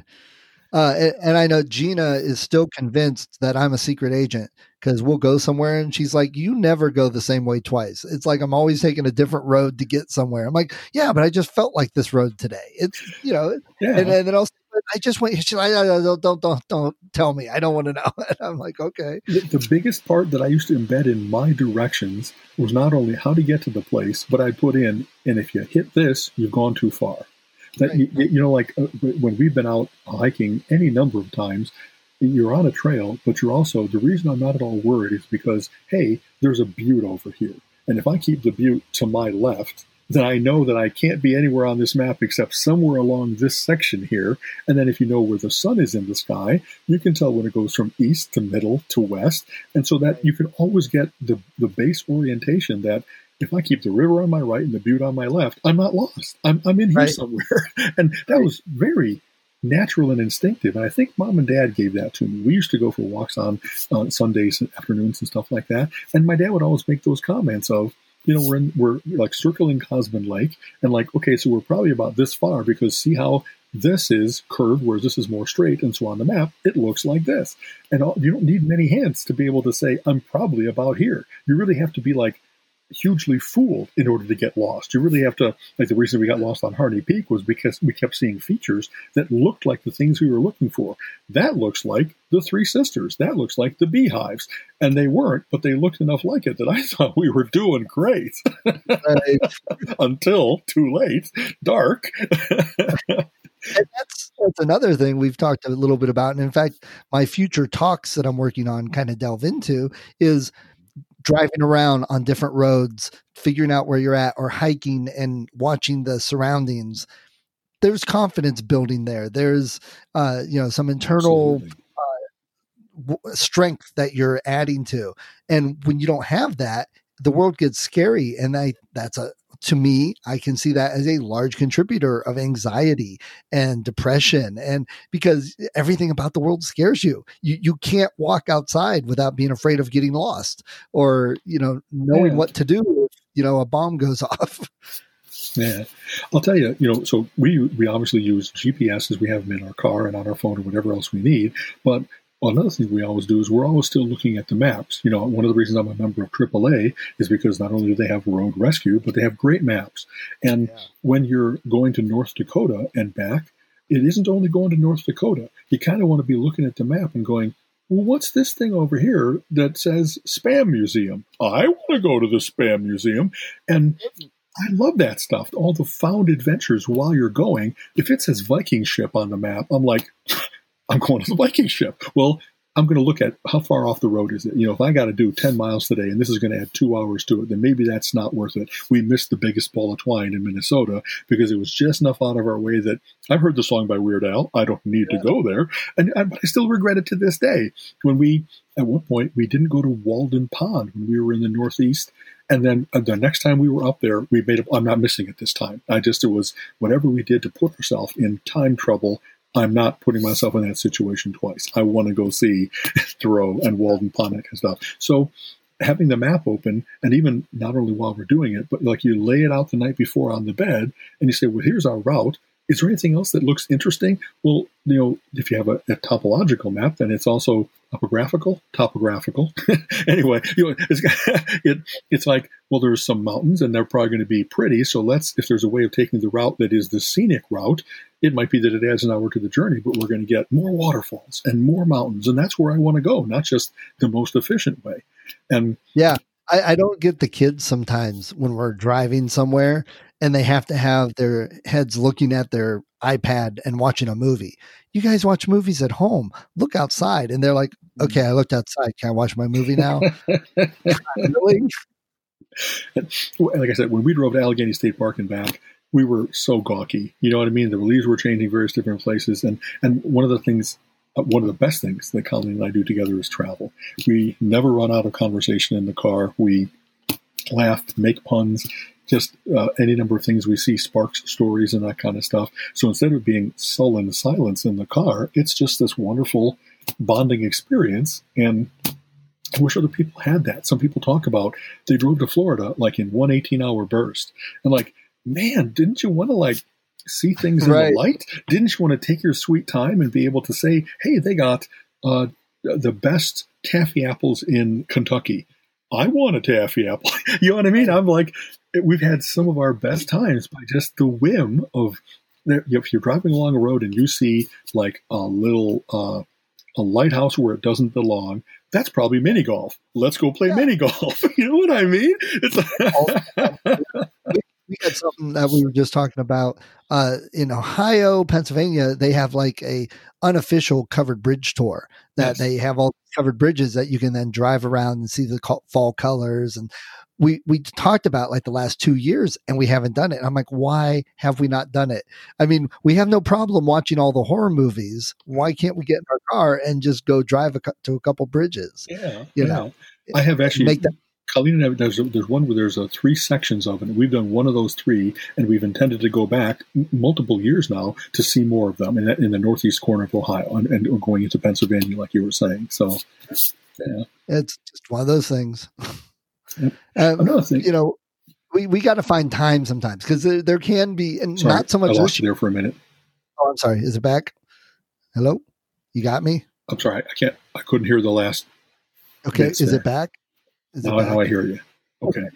And I know Gina is still convinced that I'm a secret agent because we'll go somewhere and she's like, you never go the same way twice. It's like I'm always taking a different road to get somewhere. I'm like, yeah, but I just felt like this road today. It's, and then I'll say, I just went, she's like, don't tell me. I don't want to know. And I'm like, okay. The biggest part that I used to embed in my directions was not only how to get to the place, but I put in, and if you hit this, you've gone too far. That like when we've been out hiking any number of times, you're on a trail, but you're also, the reason I'm not at all worried is because, hey, there's a butte over here. And if I keep the butte to my left, then I know that I can't be anywhere on this map except somewhere along this section here. And then if you know where the sun is in the sky, you can tell when it goes from east to middle to west. And so that you can always get the base orientation that, if I keep the river on my right and the butte on my left, I'm not lost. I'm in here somewhere. And that was very natural and instinctive. And I think Mom and Dad gave that to me. We used to go for walks on Sundays and afternoons and stuff like that. And my dad would always make those comments of, we're like circling Cosman Lake and like, okay, so we're probably about this far because see how this is curved, whereas this is more straight. And so on the map, it looks like this. And you don't need many hints to be able to say, I'm probably about here. You really have to be like, hugely fooled in order to get lost. You really have to, like the reason we got lost on Harney Peak was because we kept seeing features that looked like the things we were looking for. That looks like the Three Sisters. That looks like the beehives. And they weren't, but they looked enough like it that I thought we were doing great. Until too late, dark. And That's another thing we've talked a little bit about. And in fact, my future talks that I'm working on kind of delve into is driving around on different roads, figuring out where you're at, or hiking and watching the surroundings. There's confidence building there. There's, some internal strength that you're adding to. And when you don't have that, the world gets scary. And to me, I can see that as a large contributor of anxiety and depression. And because everything about the world scares you, you can't walk outside without being afraid of getting lost or, knowing what to do if, a bomb goes off. Yeah, I'll tell you, so we obviously use GPS as we have them in our car and on our phone or whatever else we need. But another thing we always do is we're always still looking at the maps. One of the reasons I'm a member of AAA is because not only do they have road rescue, but they have great maps. And when you're going to North Dakota and back, it isn't only going to North Dakota. You kind of want to be looking at the map and going, well, what's this thing over here that says Spam Museum? I want to go to the Spam Museum. And I love that stuff. All the found adventures while you're going. If it says Viking ship on the map, I'm like, I'm going to the Viking ship. Well, I'm going to look at how far off the road is it. If I got to do 10 miles today and this is going to add 2 hours to it, then maybe that's not worth it. We missed the biggest ball of twine in Minnesota because it was just enough out of our way that I've heard the song by Weird Al. I don't need to go there. But I still regret it to this day. At one point, we didn't go to Walden Pond when we were in the Northeast. And then the next time we were up there, I'm not missing it this time. It was whatever we did to put ourselves in time trouble. I'm not putting myself in that situation twice. I want to go see Thoreau and Walden Pond and stuff. So having the map open, and even not only while we're doing it, but like you lay it out the night before on the bed and you say, well, here's our route. Is there anything else that looks interesting? Well, if you have a topological map, then it's also topographical. Anyway, it's like, well, there's some mountains and they're probably going to be pretty. So if there's a way of taking the route that is the scenic route, it might be that it adds an hour to the journey, but we're going to get more waterfalls and more mountains. And that's where I want to go, not just the most efficient way. And yeah, I don't get the kids sometimes when we're driving somewhere and they have to have their heads looking at their iPad and watching a movie. You guys watch movies at home. Look outside. And they're like, okay, I looked outside. Can I watch my movie now? Really? Like I said, when we drove to Allegheny State Park and back, we were so gawky. You know what I mean? The leaves were changing various different places. And one of the best things that Colleen and I do together is travel. We never run out of conversation in the car. We laugh, make puns, just any number of things we see sparks stories and that kind of stuff. So instead of being sullen silence in the car, it's just this wonderful bonding experience. And I wish other people had that. Some people talk about they drove to Florida like in one 18-hour burst. And like, man, didn't you want to see things in the light? Didn't you want to take your sweet time and be able to say, hey, they got the best taffy apples in Kentucky. I want a taffy apple. You know what I mean? I'm like, we've had some of our best times by just the whim of, if you're driving along a road and you see like a little a lighthouse where it doesn't belong, that's probably mini golf. Let's go play mini golf. You know what I mean? We had something that we were just talking about in Ohio, Pennsylvania. They have like a unofficial covered bridge tour that they have all covered bridges that you can then drive around and see the fall colors. And we talked about like the last 2 years and we haven't done it. And I'm like, why have we not done it? I mean, we have no problem watching all the horror movies. Why can't we get in our car and just go drive to a couple bridges? Yeah. You know, I have actually make that. Colleen and I, there's one where there's 3 sections of it. We've done one of those 3, and we've intended to go back multiple years now to see more of them in the northeast corner of Ohio and going into Pennsylvania, like you were saying. So, yeah, it's just one of those things. Another thing, we got to find time sometimes because there can be, and sorry, not so much. I lost you there for a minute. Oh, I'm sorry. Is it back? Hello, you got me? I'm sorry. I couldn't hear the last. Okay, is it back? Now I hear you. Okay.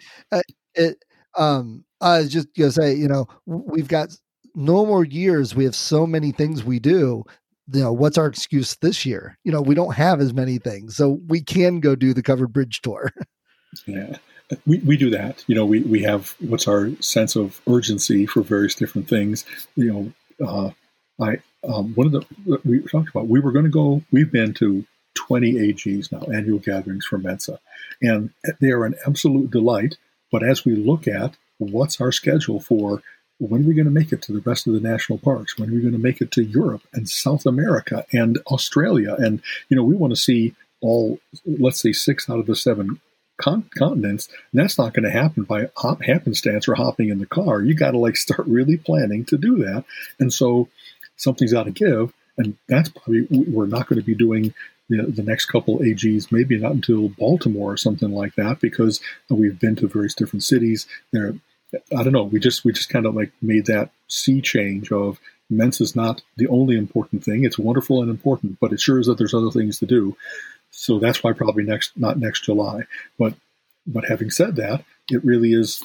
I was just going to say, we've got no more years. We have so many things we do. What's our excuse this year? We don't have as many things, so we can go do the covered bridge tour. Yeah, we do that. We have what's our sense of urgency for various different things. one of the we talked about, we were going to go. We've been to 20 AGs now, annual gatherings for Mensa, and they are an absolute delight. But as we look at what's our schedule for when are we going to make it to the rest of the national parks? When are we going to make it to Europe and South America and Australia? And, we want to see all, let's say, 6 out of the 7 continents. And that's not going to happen by happenstance or hopping in the car. You got to start really planning to do that. And so something's got to give. And that's probably, we're not going to be doing the next couple AGs, maybe not until Baltimore or something like that, because we've been to various different cities there. I don't know. We just kind of made that sea change of Mensa is not the only important thing. It's wonderful and important, but it sure is that there's other things to do. So that's why probably not next July. But having said that, it really is.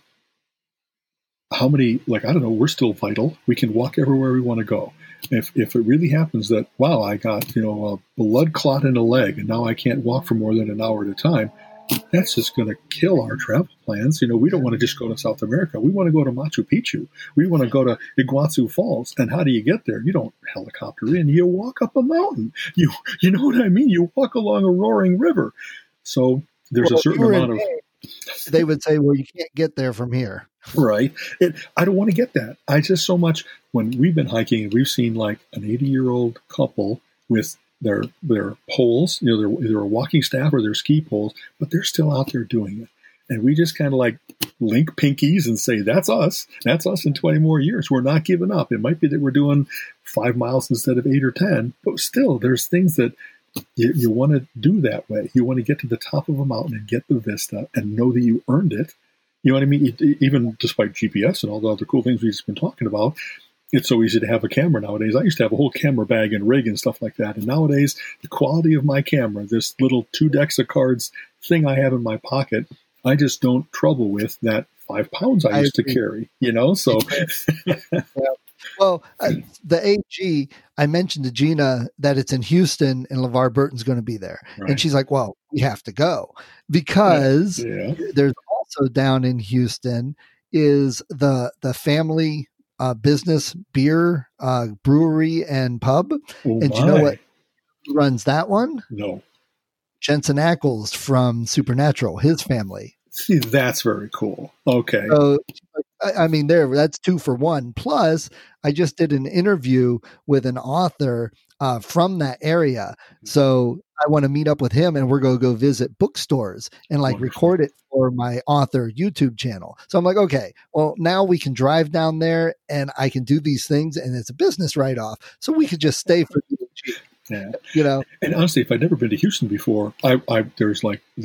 How many? I don't know. We're still vital. We can walk everywhere we want to go. If it really happens that I got a blood clot in a leg and now I can't walk for more than an hour at a time. That's just going to kill our travel plans. We don't want to just go to South America. We want to go to Machu Picchu. We want to go to Iguazu Falls. And how do you get there? You don't helicopter in. You walk up a mountain. You know what I mean? You walk along a roaring river. So there's a certain amount of... They would say, well, you can't get there from here. Right. I don't want to get that. I just so much... When we've been hiking and we've seen an 80-year-old couple with their poles, they're either a walking staff or their ski poles, but they're still out there doing it. And we just kind of link pinkies and say, that's us. That's us in 20 more years. We're not giving up. It might be that we're doing 5 miles instead of 8 or 10, but still there's things that you want to do that way. You want to get to the top of a mountain and get the vista and know that you earned it. You know what I mean? Even despite GPS and all the other cool things we've just been talking about, it's so easy to have a camera nowadays. I used to have a whole camera bag and rig and stuff like that. And nowadays, the quality of my camera, this little 2 decks of cards thing I have in my pocket, I just don't trouble with that 5 pounds I used to carry, So, yeah. Well, the AG, I mentioned to Gina that it's in Houston and LeVar Burton's going to be there. Right. And she's like, well, we have to go because there's also down in Houston is the family business beer, brewery and pub. And you know what runs that one? No. Jensen Ackles from Supernatural, his family. See, that's very cool. Okay. So, I mean, that's 2 for 1. Plus, I just did an interview with an author from that area. So I want to meet up with him and we're going to go visit bookstores and record it for my author YouTube channel. So I'm like, okay, well, now we can drive down there and I can do these things and it's a business write-off. So we could just stay for the Yeah. And honestly, if I'd never been to Houston before, there's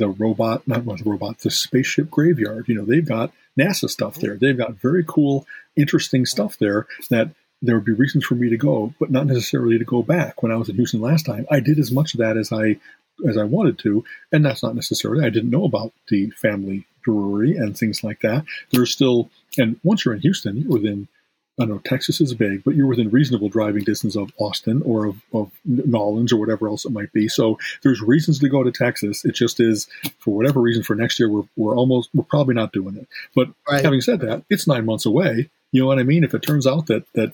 the spaceship graveyard. They've got NASA stuff there. They've got very cool, interesting stuff there that there would be reasons for me to go, but not necessarily to go back. When I was in Houston last time, I did as much of that as I wanted to, and that's not necessarily. I didn't know about the family brewery and things like that. There's still, and once you're in Houston, you're within. I know Texas is big, but you're within reasonable driving distance of Austin or of Nolens or whatever else it might be. So there's reasons to go to Texas. It just is, for whatever reason, for next year, we're probably not doing it. But Having said that, it's 9 months away. You know what I mean? If it turns out that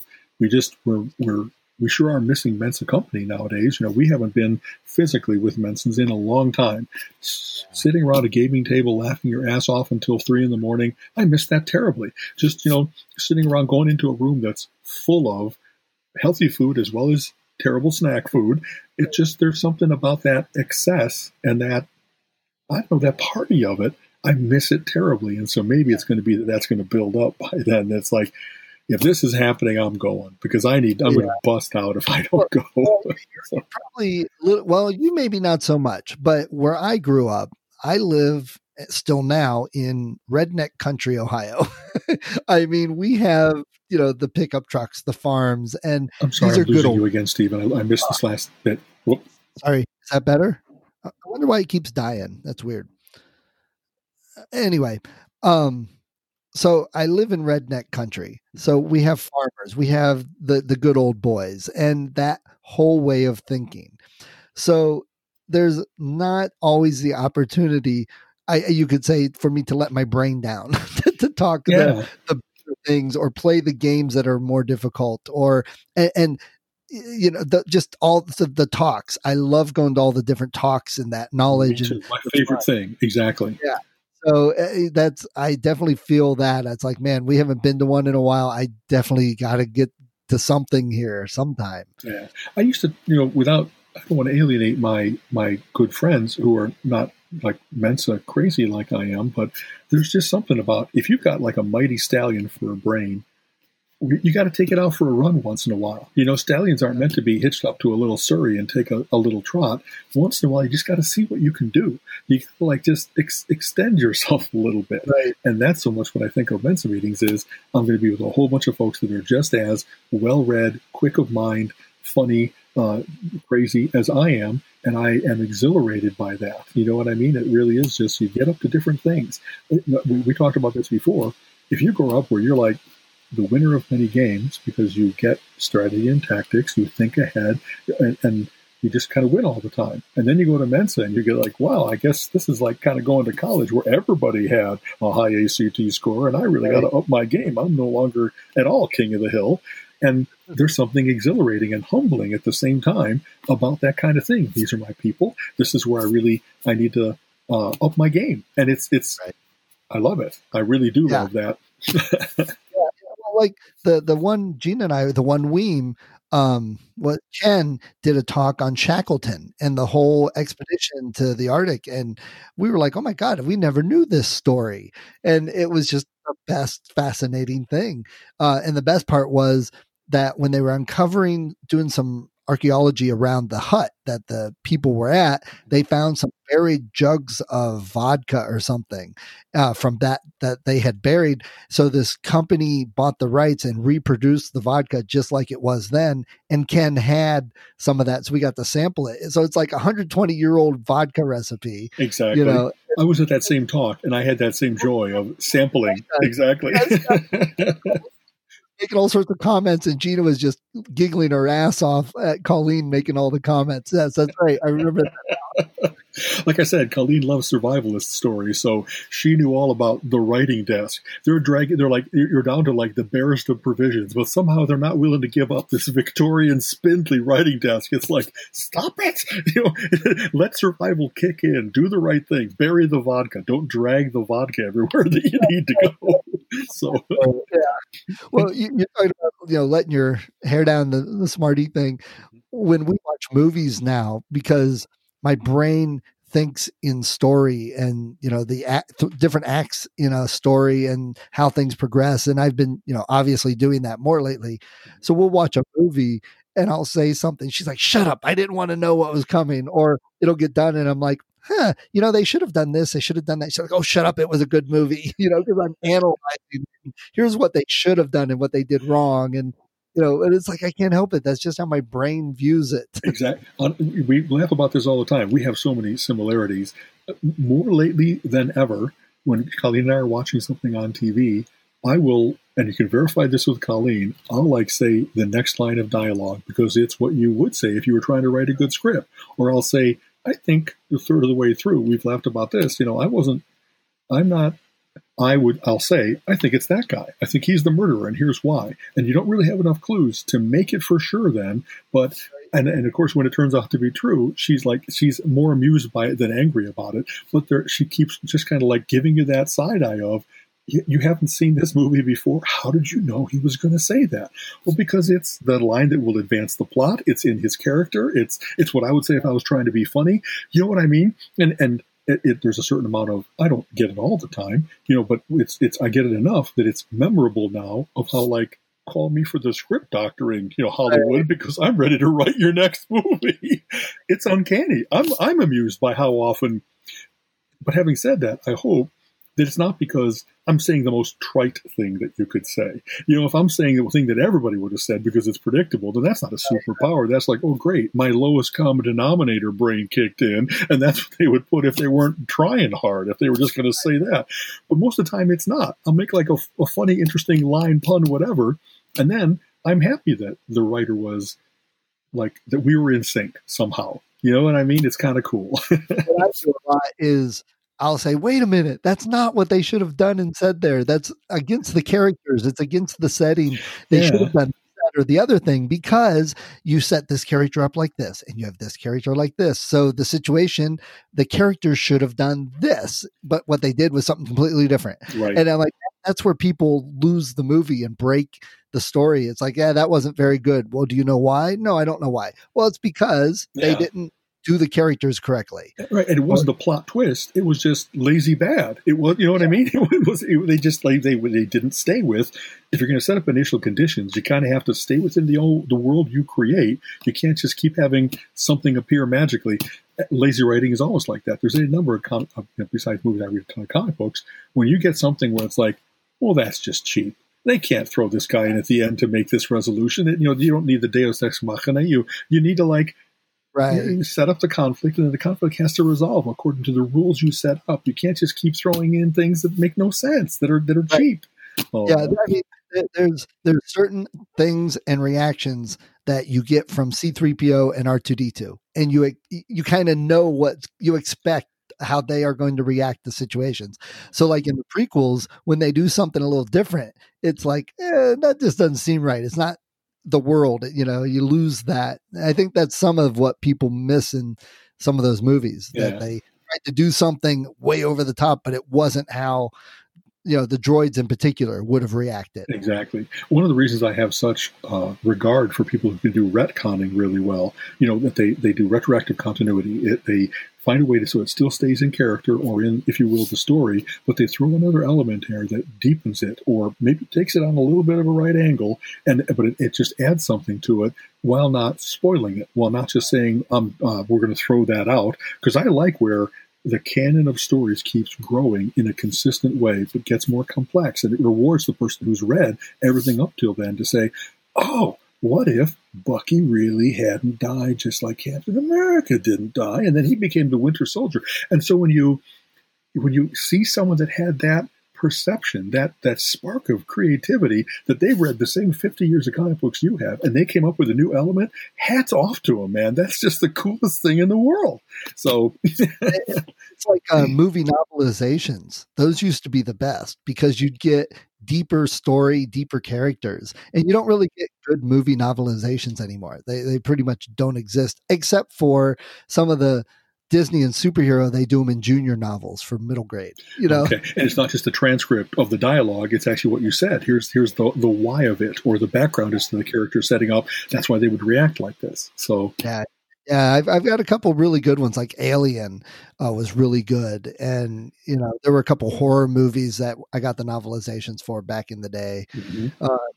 we sure are missing Mensa company nowadays. We haven't been physically with Mensans in a long time. Sitting around a gaming table, laughing your ass off until 3 a.m. I miss that terribly. Just, sitting around going into a room that's full of healthy food as well as terrible snack food. It's just, there's something about that excess and that, I don't know, that party of it. I miss it terribly. And so maybe it's going to be that's going to build up by then. It's like, if this is happening, I'm going because I'm going to bust out if I don't go. Probably, you maybe not so much, but where I grew up, I live still now in redneck country, Ohio. I mean, we have, the pickup trucks, the farms, and I'm sorry, I'm losing you again, Stephen. I missed this last bit. Whoop. Sorry, is that better? I wonder why he keeps dying. That's weird. Anyway, so I live in redneck country. So we have farmers, we have the good old boys and that whole way of thinking. So there's not always the opportunity, you could say, for me to let my brain down to talk the things or play the games that are more difficult and just all the talks. I love going to all the different talks and that knowledge. Me too. My favorite thing. Exactly. Yeah. So I definitely feel that. It's like, man, we haven't been to one in a while. I definitely got to get to something here sometime. Yeah. I used to, I don't want to alienate my good friends who are not like Mensa crazy like I am, but there's just something about if you've got like a mighty stallion for a brain, you got to take it out for a run once in a while. Stallions aren't meant to be hitched up to a little surrey and take a little trot. Once in a while, you just got to see what you can do. You like just extend yourself a little bit. Right. And that's so much what I think of Mensa meetings is I'm going to be with a whole bunch of folks that are just as well-read, quick of mind, funny, crazy as I am. And I am exhilarated by that. You know what I mean? It really is just you get up to different things. We talked about this before. If you grow up where you're like, the winner of many games because you get strategy and tactics, you think ahead, and you just kind of win all the time. And then you go to Mensa and you get like, wow, I guess this is like kind of going to college where everybody had a high ACT score and I really got to up my game. I'm no longer at all king of the hill. And there's something exhilarating and humbling at the same time about that kind of thing. These are my people. This is where I need to up my game. And it's right. I love it. I really do love that. Like the one Gina and I, the one Weem, what Ken did a talk on Shackleton and the whole expedition to the Arctic, and we were like, oh my God, we never knew this story, and it was just the best fascinating thing. And the best part was that when they were doing some archaeology around the hut that the people were at, they found some buried jugs of vodka or something from that they had buried. So this company bought the rights and reproduced the vodka just like it was then. And Ken had some of that, so we got to sample it. So it's like a 120-year-old vodka recipe. Exactly. I was at that same talk and I had that same joy of sampling. Exactly. Making all sorts of comments, and Gina was just giggling her ass off at Colleen making all the comments. Yes, that's right. I remember that. Like I said, Colleen loves survivalist stories, so she knew all about the writing desk. They're like, you're down to like the barest of provisions, but somehow they're not willing to give up this Victorian spindly writing desk. It's like, stop it! Let survival kick in. Do the right thing. Bury the vodka. Don't drag the vodka everywhere that you need to go. So, yeah. Well, you're talking about letting your hair down, the Smarty thing. When we watch movies now, because my brain thinks in story and the different acts in a story and how things progress, and I've been obviously doing that more lately. So we'll watch a movie and I'll say something. She's like, "Shut up! I didn't want to know what was coming," or it'll get done, and I'm like, they should have done this. They should have done that. She's like, "Oh, shut up. It was a good movie." Because I'm analyzing. Here's what they should have done and what they did wrong. And, and it's like, I can't help it. That's just how my brain views it. Exactly. We laugh about this all the time. We have so many similarities. More lately than ever, when Colleen and I are watching something on TV, I will, and you can verify this with Colleen, I'll say the next line of dialogue because it's what you would say if you were trying to write a good script. Or I'll say, I think a third of the way through, we've laughed about this. I'll say, I think it's that guy. I think he's the murderer, and here's why. And you don't really have enough clues to make it for sure then. But, and of course, when it turns out to be true, she's more amused by it than angry about it. But she keeps just kind of like giving you that side eye of, you haven't seen this movie before. How did you know he was going to say that? Well, because it's the line that will advance the plot. It's in his character. It's what I would say if I was trying to be funny. You know what I mean? And there's a certain amount of, I don't get it all the time, but I get it enough that it's memorable now of how call me for the script doctoring, Hollywood, because I'm ready to write your next movie. It's uncanny. I'm amused by how often. But having said that, I hope that it's not because I'm saying the most trite thing that you could say. If I'm saying the thing that everybody would have said because it's predictable, then that's not a superpower. That's like, oh, great, my lowest common denominator brain kicked in, and that's what they would put if they weren't trying hard, if they were just going to say that. But most of the time, it's not. I'll make a funny, interesting line, pun, whatever, and then I'm happy that the writer was that we were in sync somehow. You know what I mean? It's kind of cool. What I do a lot is I'll say, wait a minute, that's not what they should have done and said there. That's against the characters. It's against the setting. They should have done or the other thing because you set this character up like this and you have this character like this. So the situation, the characters should have done this, but what they did was something completely different. Right. And I'm like, that's where people lose the movie and break the story. It's like, yeah, that wasn't very good. Well, do you know why? No, I don't know why. Well, it's because they didn't do the characters correctly. Right. And it wasn't a plot twist. It was just lazy bad. It was, you know what I mean? They just like, they didn't stay with, if you're going to set up initial conditions, you kind of have to stay within the world you create. You can't just keep having something appear magically. Lazy writing is almost like that. There's a number of, besides movies, I read a ton of comic books. When you get something where it's like, well, that's just cheap. They can't throw this guy in at the end to make this resolution. You don't need the Deus Ex Machina. You need to you set up the conflict, and then the conflict has to resolve according to the rules you set up. You can't just keep throwing in things that make no sense, that are cheap. Yeah, I mean, there's certain things and reactions that you get from C-3PO and R2-D2, and you kind of know what you expect, how they are going to react to situations. So like in the prequels, when they do something a little different, it's like, that just doesn't seem right. It's not the world, you lose that. I think that's some of what people miss in some of those movies, that they tried to do something way over the top, but it wasn't how, the droids in particular would have reacted. Exactly. One of the reasons I have such regard for people who can do retconning really well, that they do retroactive continuity. They find a way so it still stays in character or in, if you will, the story, but they throw another element here that deepens it or maybe takes it on a little bit of a right angle, but it just adds something to it while not spoiling it, while not just saying, we're going to throw that out. Because I like where the canon of stories keeps growing in a consistent way, but gets more complex, and it rewards the person who's read everything up till then to say, oh, what if Bucky really hadn't died just like Captain America didn't die, and then he became the Winter Soldier? And so when you see someone that had that perception, that spark of creativity, that they've read the same 50 years of comic books you have, and they came up with a new element, hats off to them, man. That's just the coolest thing in the world. So it's like movie novelizations. Those used to be the best because you'd get deeper story, deeper characters, and you don't really get good movie novelizations anymore. They pretty much don't exist, except for some of the Disney and superhero. They do them in junior novels for middle grade, Okay. And it's not just a transcript of the dialogue. It's actually what you said. Here's the why of it, or the background is to the character setting up. That's why they would react like this. So yeah, I've got a couple really good ones, like Alien was really good. And, there were a couple horror movies that I got the novelizations for back in the day. Mm-hmm.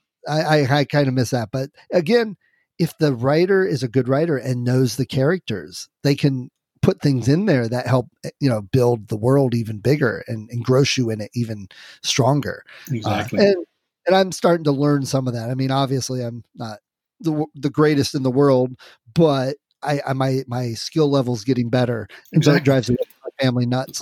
I kind of miss that. But again, if the writer is a good writer and knows the characters, they can put things in there that help, build the world even bigger and engross you in it even stronger. Exactly. And I'm starting to learn some of that. I mean, obviously I'm not the greatest in the world, but my skill level's getting better. And so it drives my family nuts.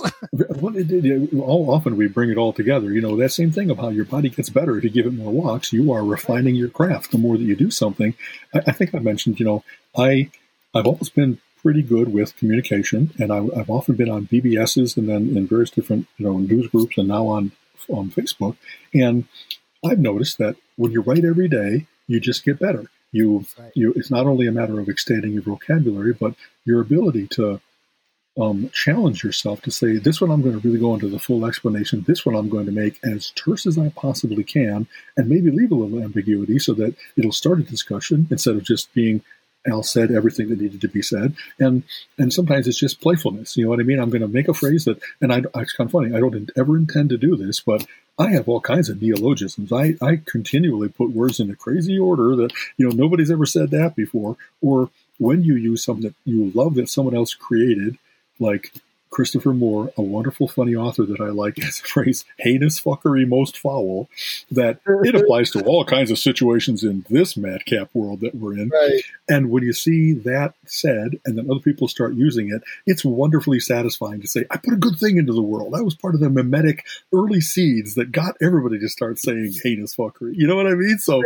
Often we bring it all together. That same thing of how your body gets better if you give it more walks. You are refining your craft the more that you do something. I think I mentioned, I've always been pretty good with communication, and I've often been on BBSs and then in various different news groups, and now on Facebook. And I've noticed that when you write every day, you just get better. It's not only a matter of extending your vocabulary, but your ability to challenge yourself to say, this one I'm going to really go into the full explanation. This one I'm going to make as terse as I possibly can, and maybe leave a little ambiguity so that it'll start a discussion instead of just being Al said everything that needed to be said. And sometimes it's just playfulness. You know what I mean? I'm going to make a phrase that, and it's kind of funny, I don't ever intend to do this, but I have all kinds of neologisms. I continually put words in a crazy order that, nobody's ever said that before. Or when you use something that you love that someone else created, like Christopher Moore, a wonderful, funny author that I like, has a phrase, heinous fuckery most foul, that it applies to all kinds of situations in this madcap world that we're in. Right. And when you see that said, and then other people start using it, it's wonderfully satisfying to say, I put a good thing into the world. I was part of the mimetic early seeds that got everybody to start saying heinous fuckery. You know what I mean? So...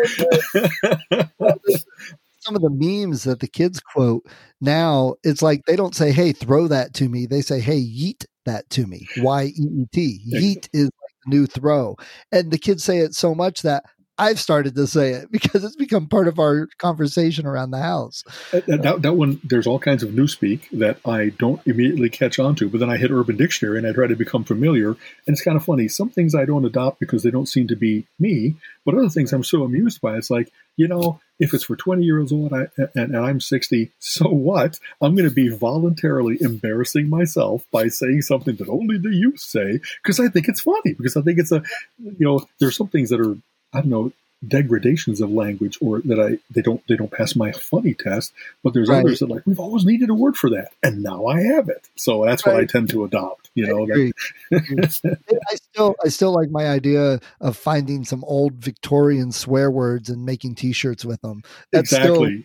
Some of the memes that the kids quote now, it's like they don't say, hey, throw that to me. They say, hey, yeet that to me. Y-E-E-T. Yeet is like the new throw. And the kids say it so much that I've started to say it because it's become part of our conversation around the house. That one, there's all kinds of newspeak that I don't immediately catch on to, but then I hit Urban Dictionary and I try to become familiar. And it's kind of funny. Some things I don't adopt because they don't seem to be me, but other things I'm so amused by. It's like, if it's for 20 years old and I'm 60, so what? I'm going to be voluntarily embarrassing myself by saying something that only the youth say because I think it's funny, because I think it's there's some things that are, I don't know, degradations of language, or that they don't pass my funny test, but there's others that like, we've always needed a word for that, and now I have it. So that's what I tend to adopt. I still like my idea of finding some old Victorian swear words and making T-shirts with them. That's exactly.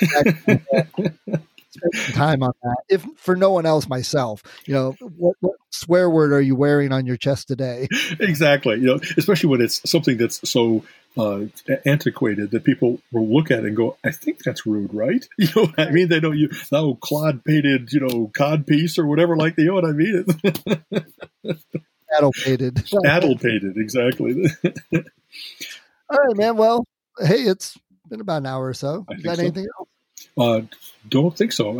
Spend time on that. If for no one else, myself, what swear word are you wearing on your chest today? Exactly. Especially when it's something that's so antiquated that people will look at it and go, I think that's rude, right? You know what I mean? They don't use clod painted, cod piece or whatever, like, you know what I mean? Addle painted. Addle painted, exactly. All right, man. Well, hey, it's been about an hour or so. You got anything else? Don't think so.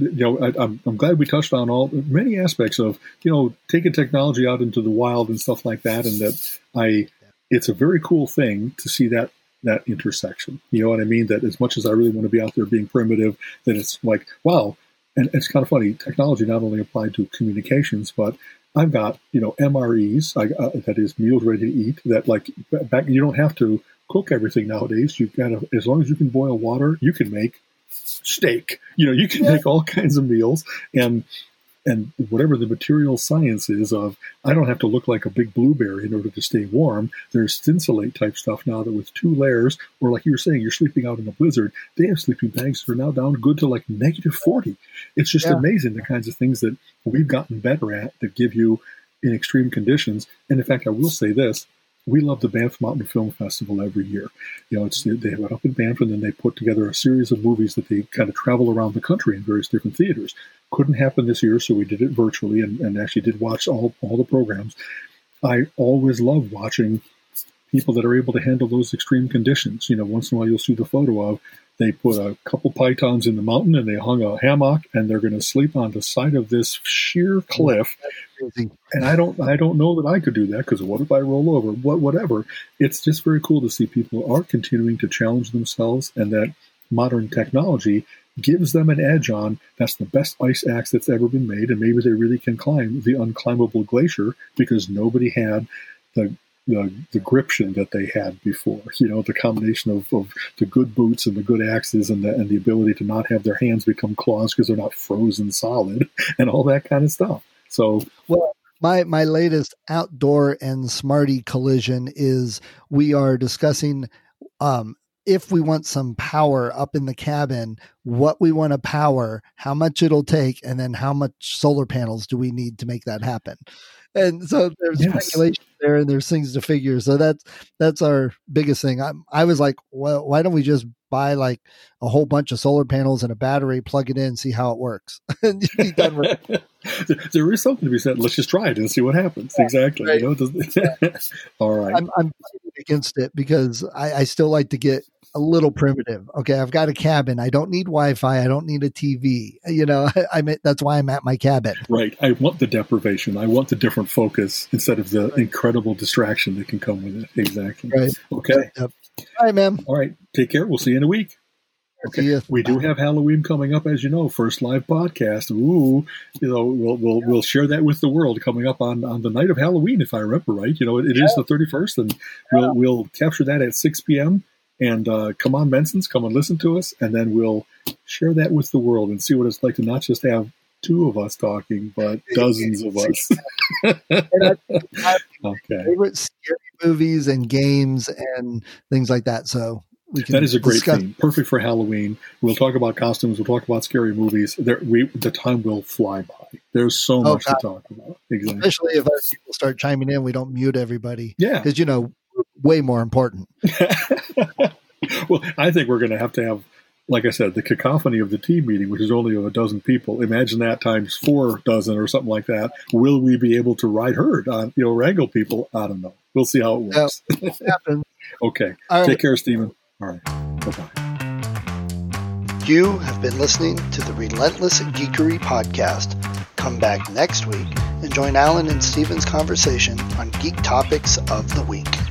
I'm glad we touched on many aspects of, taking technology out into the wild and stuff like that. And that it's a very cool thing to see that intersection. You know what I mean? That as much as I really want to be out there being primitive, that it's like, wow. And it's kind of funny. Technology not only applied to communications, but I've got, MREs, that is meals ready to eat, that like back, you don't have to cook everything nowadays. You've got to, as long as you can boil water, you can make steak. You can make all kinds of meals, and whatever the material science is of, I don't have to look like a big blueberry in order to stay warm. There's Thinsulate type stuff now that with 2 layers, or like you were saying, you're sleeping out in a blizzard. They have sleeping bags that are now down good to like -40. It's just amazing the kinds of things that we've gotten better at that give you in extreme conditions. And in fact, I will say this. We love the Banff Mountain Film Festival every year. They have it up in Banff, and then they put together a series of movies that they kind of travel around the country in various different theaters. Couldn't happen this year, so we did it virtually and actually did watch all the programs. I always love watching people that are able to handle those extreme conditions. Once in a while you'll see the photo of, they put a couple pythons in the mountain and they hung a hammock and they're going to sleep on the side of this sheer cliff. And I don't know that I could do that, because what if I roll over? Whatever. It's just very cool to see people are continuing to challenge themselves, and that modern technology gives them an edge on, that's the best ice axe that's ever been made, and maybe they really can climb the unclimbable glacier because nobody had the gription that they had before. The combination of the good boots and the good axes and the ability to not have their hands become claws because they're not frozen solid and all that kind of stuff. So, well, my latest outdoor and smarty collision is we are discussing if we want some power up in the cabin, what we want to power, how much it'll take, and then how much solar panels do we need to make that happen. And so there's speculation there, and there's things to figure. So that's our biggest thing. I was like, well, why don't we just buy like a whole bunch of solar panels and a battery, plug it in, see how it works, and be done with it. There is something to be said. Let's just try it and see what happens. Yeah, exactly. Right. All right. I'm against it because I still like to get a little primitive. Okay, I've got a cabin. I don't need Wi-Fi. I don't need a TV. That's why I'm at my cabin. Right. I want the deprivation. I want the different focus instead of the incredible distraction that can come with it. Exactly. Right. Okay. Yep. All right, man. All right. Take care. We'll see you in a week. Okay. We do have Halloween coming up, as you know, first live podcast. Ooh, we'll share that with the world coming up on the night of Halloween, if I remember right. It is the 31st, and we'll capture that at 6 p.m. And come on, Bensons, come and listen to us, and then we'll share that with the world and see what it's like to not just have 2 of us talking, but dozens of us. Okay. Favorite scary movies and games and things like that. So that is a great theme. Perfect for Halloween. We'll talk about costumes. We'll talk about scary movies. The time will fly by. There's so much to talk about. Exactly. Especially if other people start chiming in, we don't mute everybody. Yeah. Because, way more important. Well, I think we're going to have, like I said, the cacophony of the team meeting, which is only of a dozen people. Imagine that times 4 dozen or something like that. Will we be able to ride herd on, wrangle people? I don't know. We'll see how it works. Happens. Okay. All right. Take care, Stephen. All right. Bye-bye. You have been listening to the Relentless Geekery podcast. Come back next week and join Alan and Stephen's conversation on geek topics of the week.